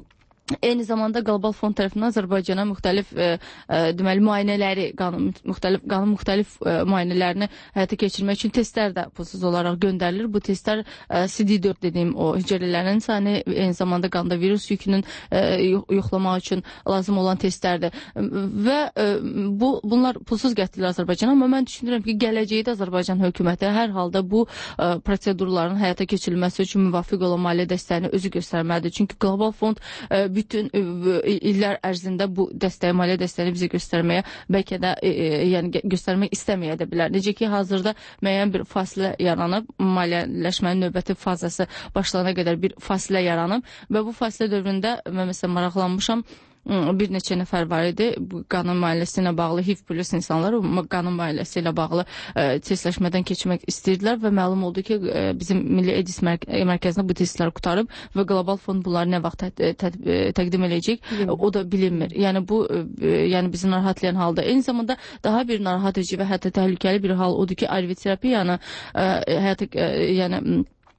eyni zamanda qlobal fond tərəfindən Azərbaycana müxtəlif e, e, deməli müayinələri, qanun müxtəlif qanun müxtəlif e, müayinələrini həyata keçirmək üçün testlər də pulsuz olaraq göndərilir. Bu testlər e, C D dörd dediyim o hüceyrələrin sayını, eyni zamanda qanda virus yükünün e, yoxlamaq üçün lazım olan testlərdir. Və e, bu bunlar pulsuz gətirilir Azərbaycana, amma mən düşünürəm ki, gələcəkdə Azərbaycan hökuməti hər halda bu e, prosedurların həyata keçirilməsi üçün müvafiq olan maliyyə dəstəyini özü göstərməlidir. Çünki qlobal fond e, bütün illər ərzində bu dəstəyi, maliyyə dəstəyini bizə göstərməyə, bəlkə də e, yəni göstərmək istəməyə də bilər. Necə ki, hazırda müəyyən bir fasilə yaranıb, maliyyələşmənin növbəti fazası başlayana qədər bir fasilə yaranıb və bu fasilə dövründə mən məsələn maraqlanmışam, bir neçə nəfər var idi. Bu qanun müalicəsi ilə bağlı H I V plus insanlar qanun müalicəsi ilə bağlı e, testləşmədən keçmək istəyirdilər və məlum oldu ki, e, bizim Milli AIDS mərkəzində bu testlər qutarıb və qlobal fond bunları nə vaxt tə, tə, təqdim edəcək, e, o da bilinmir. Yəni bu e, yəni bizi narahatlayan halda. Eyni zamanda daha bir narahat edici və hətta təhlükəli bir hal odur ki, arveterapiyanı e, həyata e, yəni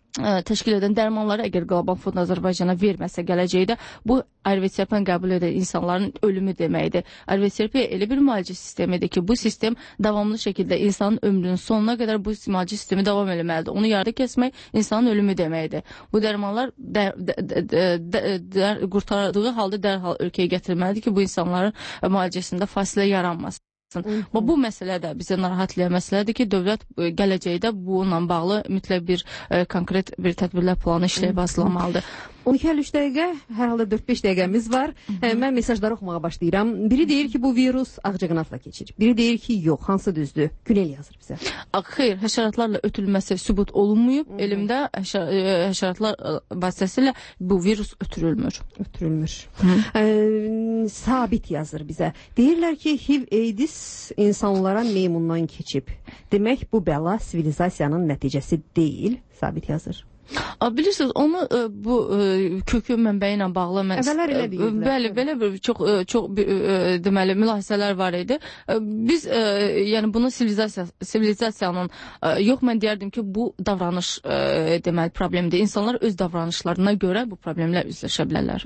təşkil edən dərmanları əgər Qlobal Fond Azərbaycana verməsə gələcəkdə bu Ayurved qəbul edən insanların ölümü deməkdir. Ayurved elə bir müalicə sistemidir ki, bu sistem davamlı şəkildə insanın ömrünün sonuna qədər bu müalicə sistemi davam etməlidir. Onu yarıda kəsmək insanın ölümü deməkdir. Bu dərmanlar də, də, də, də, də, qurtardığı halda dərhal ölkəyə gətirməlidir ki, bu insanların müalicəsində fasilə yaranmasın. Bu məsələ də bizə narahat edən məsələdir ki, dövlət gələcəkdə bununla bağlı mütləq bir e, konkret bir tədbirlər planı işləyib hazırlamalıdır. on iki əlli üç dəqiqə, hər halda dörd beş dəqiqəmiz var. Hı-hı. Mən mesajları oxumağa başlayıram. Biri deyir ki, bu virus ağcaqanadla keçir. Biri deyir ki, yox, hansı düzdür? Günel yazır bizə. Xeyr, həşəratlarla ötürülməsi sübut olunmayıb. Hı-hı. Elmdə həşər, həşəratlar vasitəsilə bu virus ötürülmür. Ötürülmür. Ee, sabit yazır bizə. Deyirlər ki, H I V AIDS insanlara meymundan keçib. Demək, bu bəla sivilizasiyanın nəticəsi deyil. Sabit yazır. Bilirsiniz, onu bu kökü mənbəyi ilə bağlı mən əvvəllər elə deyirlər. Bəli, belə bir çox çox deməli mülahizələr var idi. Biz yəni bunu sivilizasiya sivilizasiyanın yox, mən deyərdim ki, bu davranış deməli problemdir. İnsanlar öz davranışlarına görə bu problemlə üzləşə bilərlər.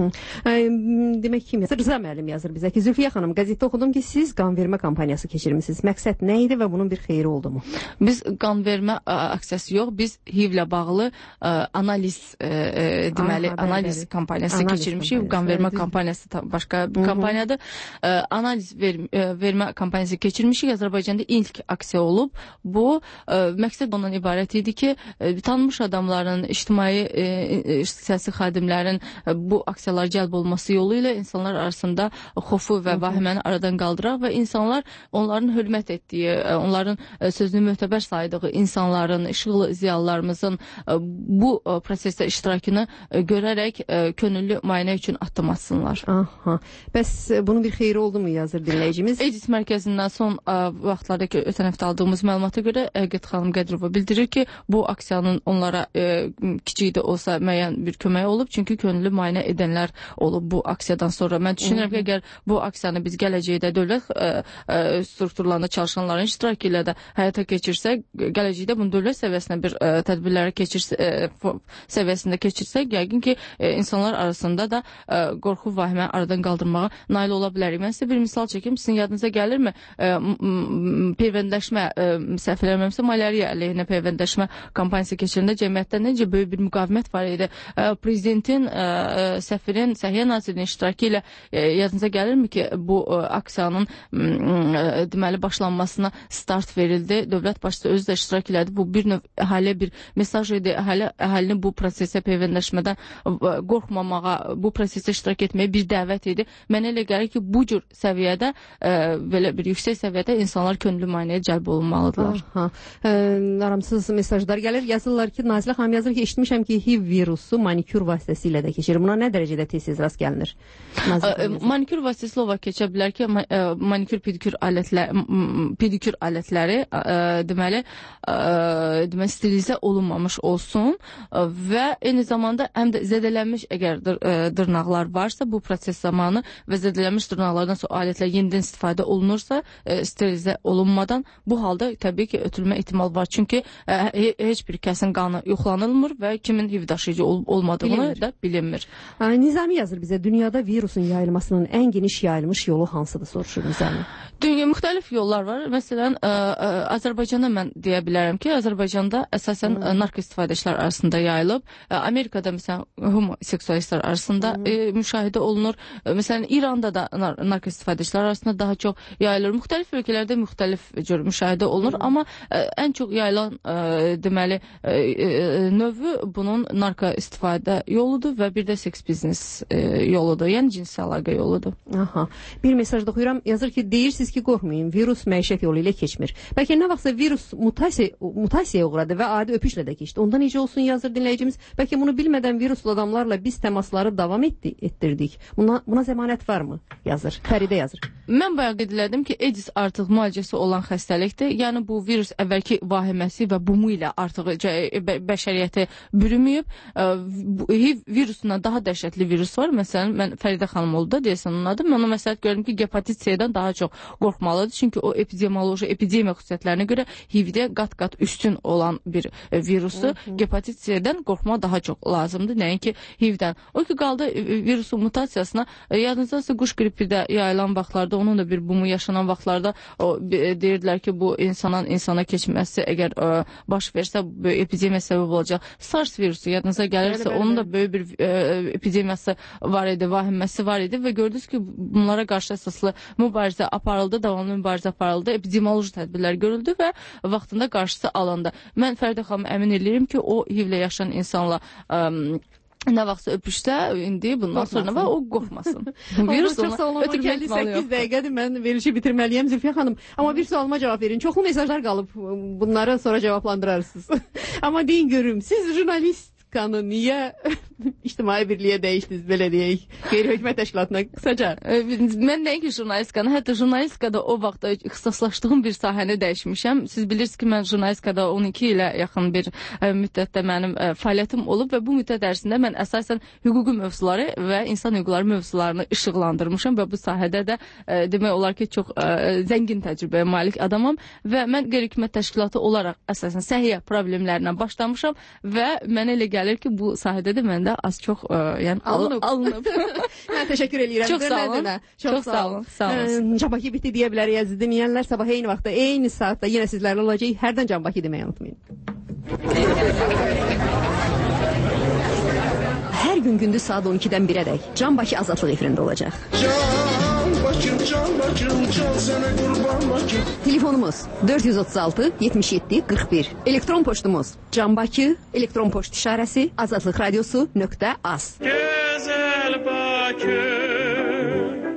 Demək ki, Rıza müəllim yazır bizə ki, Zülfiyə xanım, qəzetdə oxudum ki, siz qan vermə kampaniyası keçirmisiniz. Məqsəd nə idi və bunun bir xeyri oldu mu? Biz qan vermə aksiyası yox, biz H I V ilə bağlı Ə, analiz ə, ə, deməli Aha, analiz bəli. kampaniyası analiz keçirmişik. Qan vermə bəli. kampaniyası başqa bir Hı-hı. kampaniyadır. Ə, analiz ver, ə, vermə kampaniyası keçirmişik. Azərbaycanda ilk aksiya olub. Bu ə, məqsəd ondan ibarət idi ki, ə, tanınmış adamların, ictimai ə, siyasi xadimlərin ə, bu aksiyalara cəlb olması yolu ilə insanlar arasında xofu və vahiməni aradan qaldıraq və insanlar onların hörmət etdiyi, ə, onların ə, sözünü mötəbər saydığı insanların, işıqlı ziyalılarımızın ə, bu ə, prosesdə iştirakını ə, görərək ə, könüllü müayinə üçün addım atsınlar. Aha. Bəs bunun bir xeyri oldu mu yazır dinləyicimiz? AIDS mərkəzindən son ə, vaxtlardakı ötən həftə aldığımız məlumata görə Əqət xanım Qədirova bildirir ki, bu aksiyanın onlara ə, kiçik də olsa müəyyən bir kömək olub. Çünki könüllü müayinə edənlər olub bu aksiyadan sonra. Mən düşünürəm ki, əgər bu aksiyanı biz gələcəkdə dövlət ə, ə, strukturlarında çalışanların iştirakı ilə də həyata keçirsək, gələcəkdə bunu dövlət səviyyəsində bir ə, tədbirlərə keçirsək, səviyyəsində keçirsək, yəqin ki, e, insanlar arasında da e, qorxu vahimə aradan qaldırmağa nail ola bilərik. Mən sizə bir misal çəkim, sizin yadınıza gəlirmi? E, peyvəndləşmə, e, səhv eləmirəmsə, malyariya əleyhinə peyvəndləşmə kampaniyası keçirəndə cəmiyyətdə necə böyük bir müqavimət var idi. E, prezidentin, e, səfirin, Səhiyyə Nazirinin iştirakı ilə e, yadınıza gəlirmi ki, bu e, aksiyanın e, deməli başlanmasına start verildi. Dövlət başçısı özü də iştirak elədi. Bu bir növ əhaliyə bir mesaj idi. Əhali, əhalini bu prosesə peyvəndləşmədən qorxmamağa, bu prosesə iştirak etməyə bir dəvət idi. Mənə elə gəlir ki, bu cür səviyyədə, e, belə bir yüksək səviyyədə insanlar könüllü müayinəyə cəlb olunmalıdırlar. E, aramsız mesajlar gəlir. Yazırlar ki, Nazilə xanım yazır ki, eşitmişəm ki, H I V virusu manikür vasitəsilə də keçir. Buna nə dərəcədə tez-tez rast gəlinir? E, manikür vasitəsilə olaraq keçə bilər ki, ma e, manikür pedikür alətləri, pedikür alətləri e, deməli, e, deməli sterilizə olunmamış olsun və eyni zamanda həm də zədələnmiş əgər dır, ə, dırnaqlar varsa bu proses zamanı və zədələnmiş dırnaqlardan sonra alətlər yenidən istifadə olunursa ə, sterilizə olunmadan bu halda təbii ki ötürülmə ehtimal var. Çünki ə, heç bir kəsin qanı yoxlanılmır və kimin H I V daşıyıcı ol olmadığını da bilinmir. Ə, Nizami yazır bizə, dünyada virusun yayılmasının ən geniş yayılmış yolu hansıdır soruşur Nizami. Dünya müxtəlif yollar var. Məsələn, ə, ə, Azərbaycanda mən deyə bilərəm ki, Azərbaycanda əsasən ə, narko istifadəçilər arasında yayılıb. Amerikada məsələn homoseksualistlər arasında e, müşahidə olunur. Məsələn İranda da nar narko istifadəçilər arasında daha çox yayılır. Müxtəlif ölkələrdə müxtəlif cür müşahidə olunur, amma e, ən çox yayılan e, deməli e, e, növü bunun narko istifadə yoludur və bir də seks biznes e, yoludur. Yəni cinsi əlaqə yoludur. Aha. Bir mesajda oxuyuram. Yazır ki, deyirsiniz ki, qorxmayın. Virus məişət yolu ilə keçmir. Bəlkə nə vaxtsa virus mutasiya mutasiyaya uğradı və adi öpüşlə də keçdi. Onda necə olsun yazır dinləyicimiz. Bəlkə bunu bilmədən viruslu adamlarla biz təmasları davam etdi, etdirdik. Buna, buna zəmanət varmı? Yazır. Fəridə yazır. Mən bayaq qeyd elədim ki, AIDS artıq müalicəsi olan xəstəlikdir. Yəni bu virus əvvəlki vahiməsi və bumu ilə artıq bəşəriyyəti bürüməyib. H I V virusundan daha dəhşətli virus var. Məsələn, mən Fəridə xanım oldu da deyəsən onun adı. Mən ona məsləhət gördüm ki, hepatit C-dən daha çox qorxmalıdır. Çünki o epidemioloji, epidemiya xüsusiyyətlərinə görə H I V-də qat-qat üstün olan bir virusu. Hepatit C-dən qorxmaq daha çox lazımdır. Nəinki H I V-dən. O ki, qaldı virusun mutasiyasına. Yadınızdasa quş qripidə yayılan vaxtlarda, onun da bir bumu yaşanan vaxtlarda o deyirdilər ki, bu insandan insana keçməsi əgər ə, baş versə epidemiya səbəb olacaq. SARS virusu yadınıza gəlirsə, bəli, onun da böyük bir ə, epidemiyası var idi, vahiməsi var idi və gördünüz ki, bunlara qarşı əsaslı mübarizə aparıldı, davamlı mübarizə aparıldı, epidemioloji tədbirlər görüldü və vaxtında qarşısı alındı. Mən Fəridə xanım əmin edirəm ki, o H I V-lə yaşayan insanla ə, nə vaxtsa öpüşsə, indi bundan sonra və o qorxmasın. Virus onu ötürmək etməli yox. səkkiz dəqiqədir, mən verilişi bitirməliyəm Zülfiyə xanım. Amma bir sualıma cavab verin. Çoxlu mesajlar qalıb, bunları sonra cavablandırarsınız. Amma deyin görüm, siz jurnalistkanı niyə ictimai birliyə dəyişdiniz, belə deyək, qeyri-hökumət təşkilatına qısaca? Mən nəinki jurnalistkanı, hətta jurnalistikada o vaxtda ixtisaslaşdığım bir sahəni dəyişmişəm. Siz bilirsiniz ki, mən jurnalistikada on iki ilə yaxın bir ə, müddətdə mənim ə, fəaliyyətim olub və bu müddət ərzində mən əsasən hüquqi mövzuları və insan hüquqları mövzularını işıqlandırmışam və bu sahədə də ə, demək olar ki, çox ə, zəngin təcrübəyə malik adamam və mən qeyri-hökumət təşkilatı olaraq əsasən səhiyyə problemlərindən başlamışam və mənə elə gəlir ki, bu sahədə də mən də az çox ə, yəni alınıb. alınıb. Mən təşəkkür edirəm. Çox sağ olun. Çox, çox sağ olun. Sağ olun. Can Bakı bitdi deyə bilərik əziz dinləyənlər. Sabah eyni vaxtda, eyni saatda yenə sizlərlə olacaq. Hərdən Can Bakı deməyi unutmayın. Hər gün gündüz saat on ikidən birədək Can Bakı Azadlıq efirində olacaq. Can Bakım, Can Bakım, can sənə qurban Bakım. Telefonumuz dörd yüz otuz altı yetmiş yeddi qırx bir. Elektron poçtumuz Can Bakı, elektron poçt işarəsi azadlıqradiosu nöqtə az. Gözəl Bakı.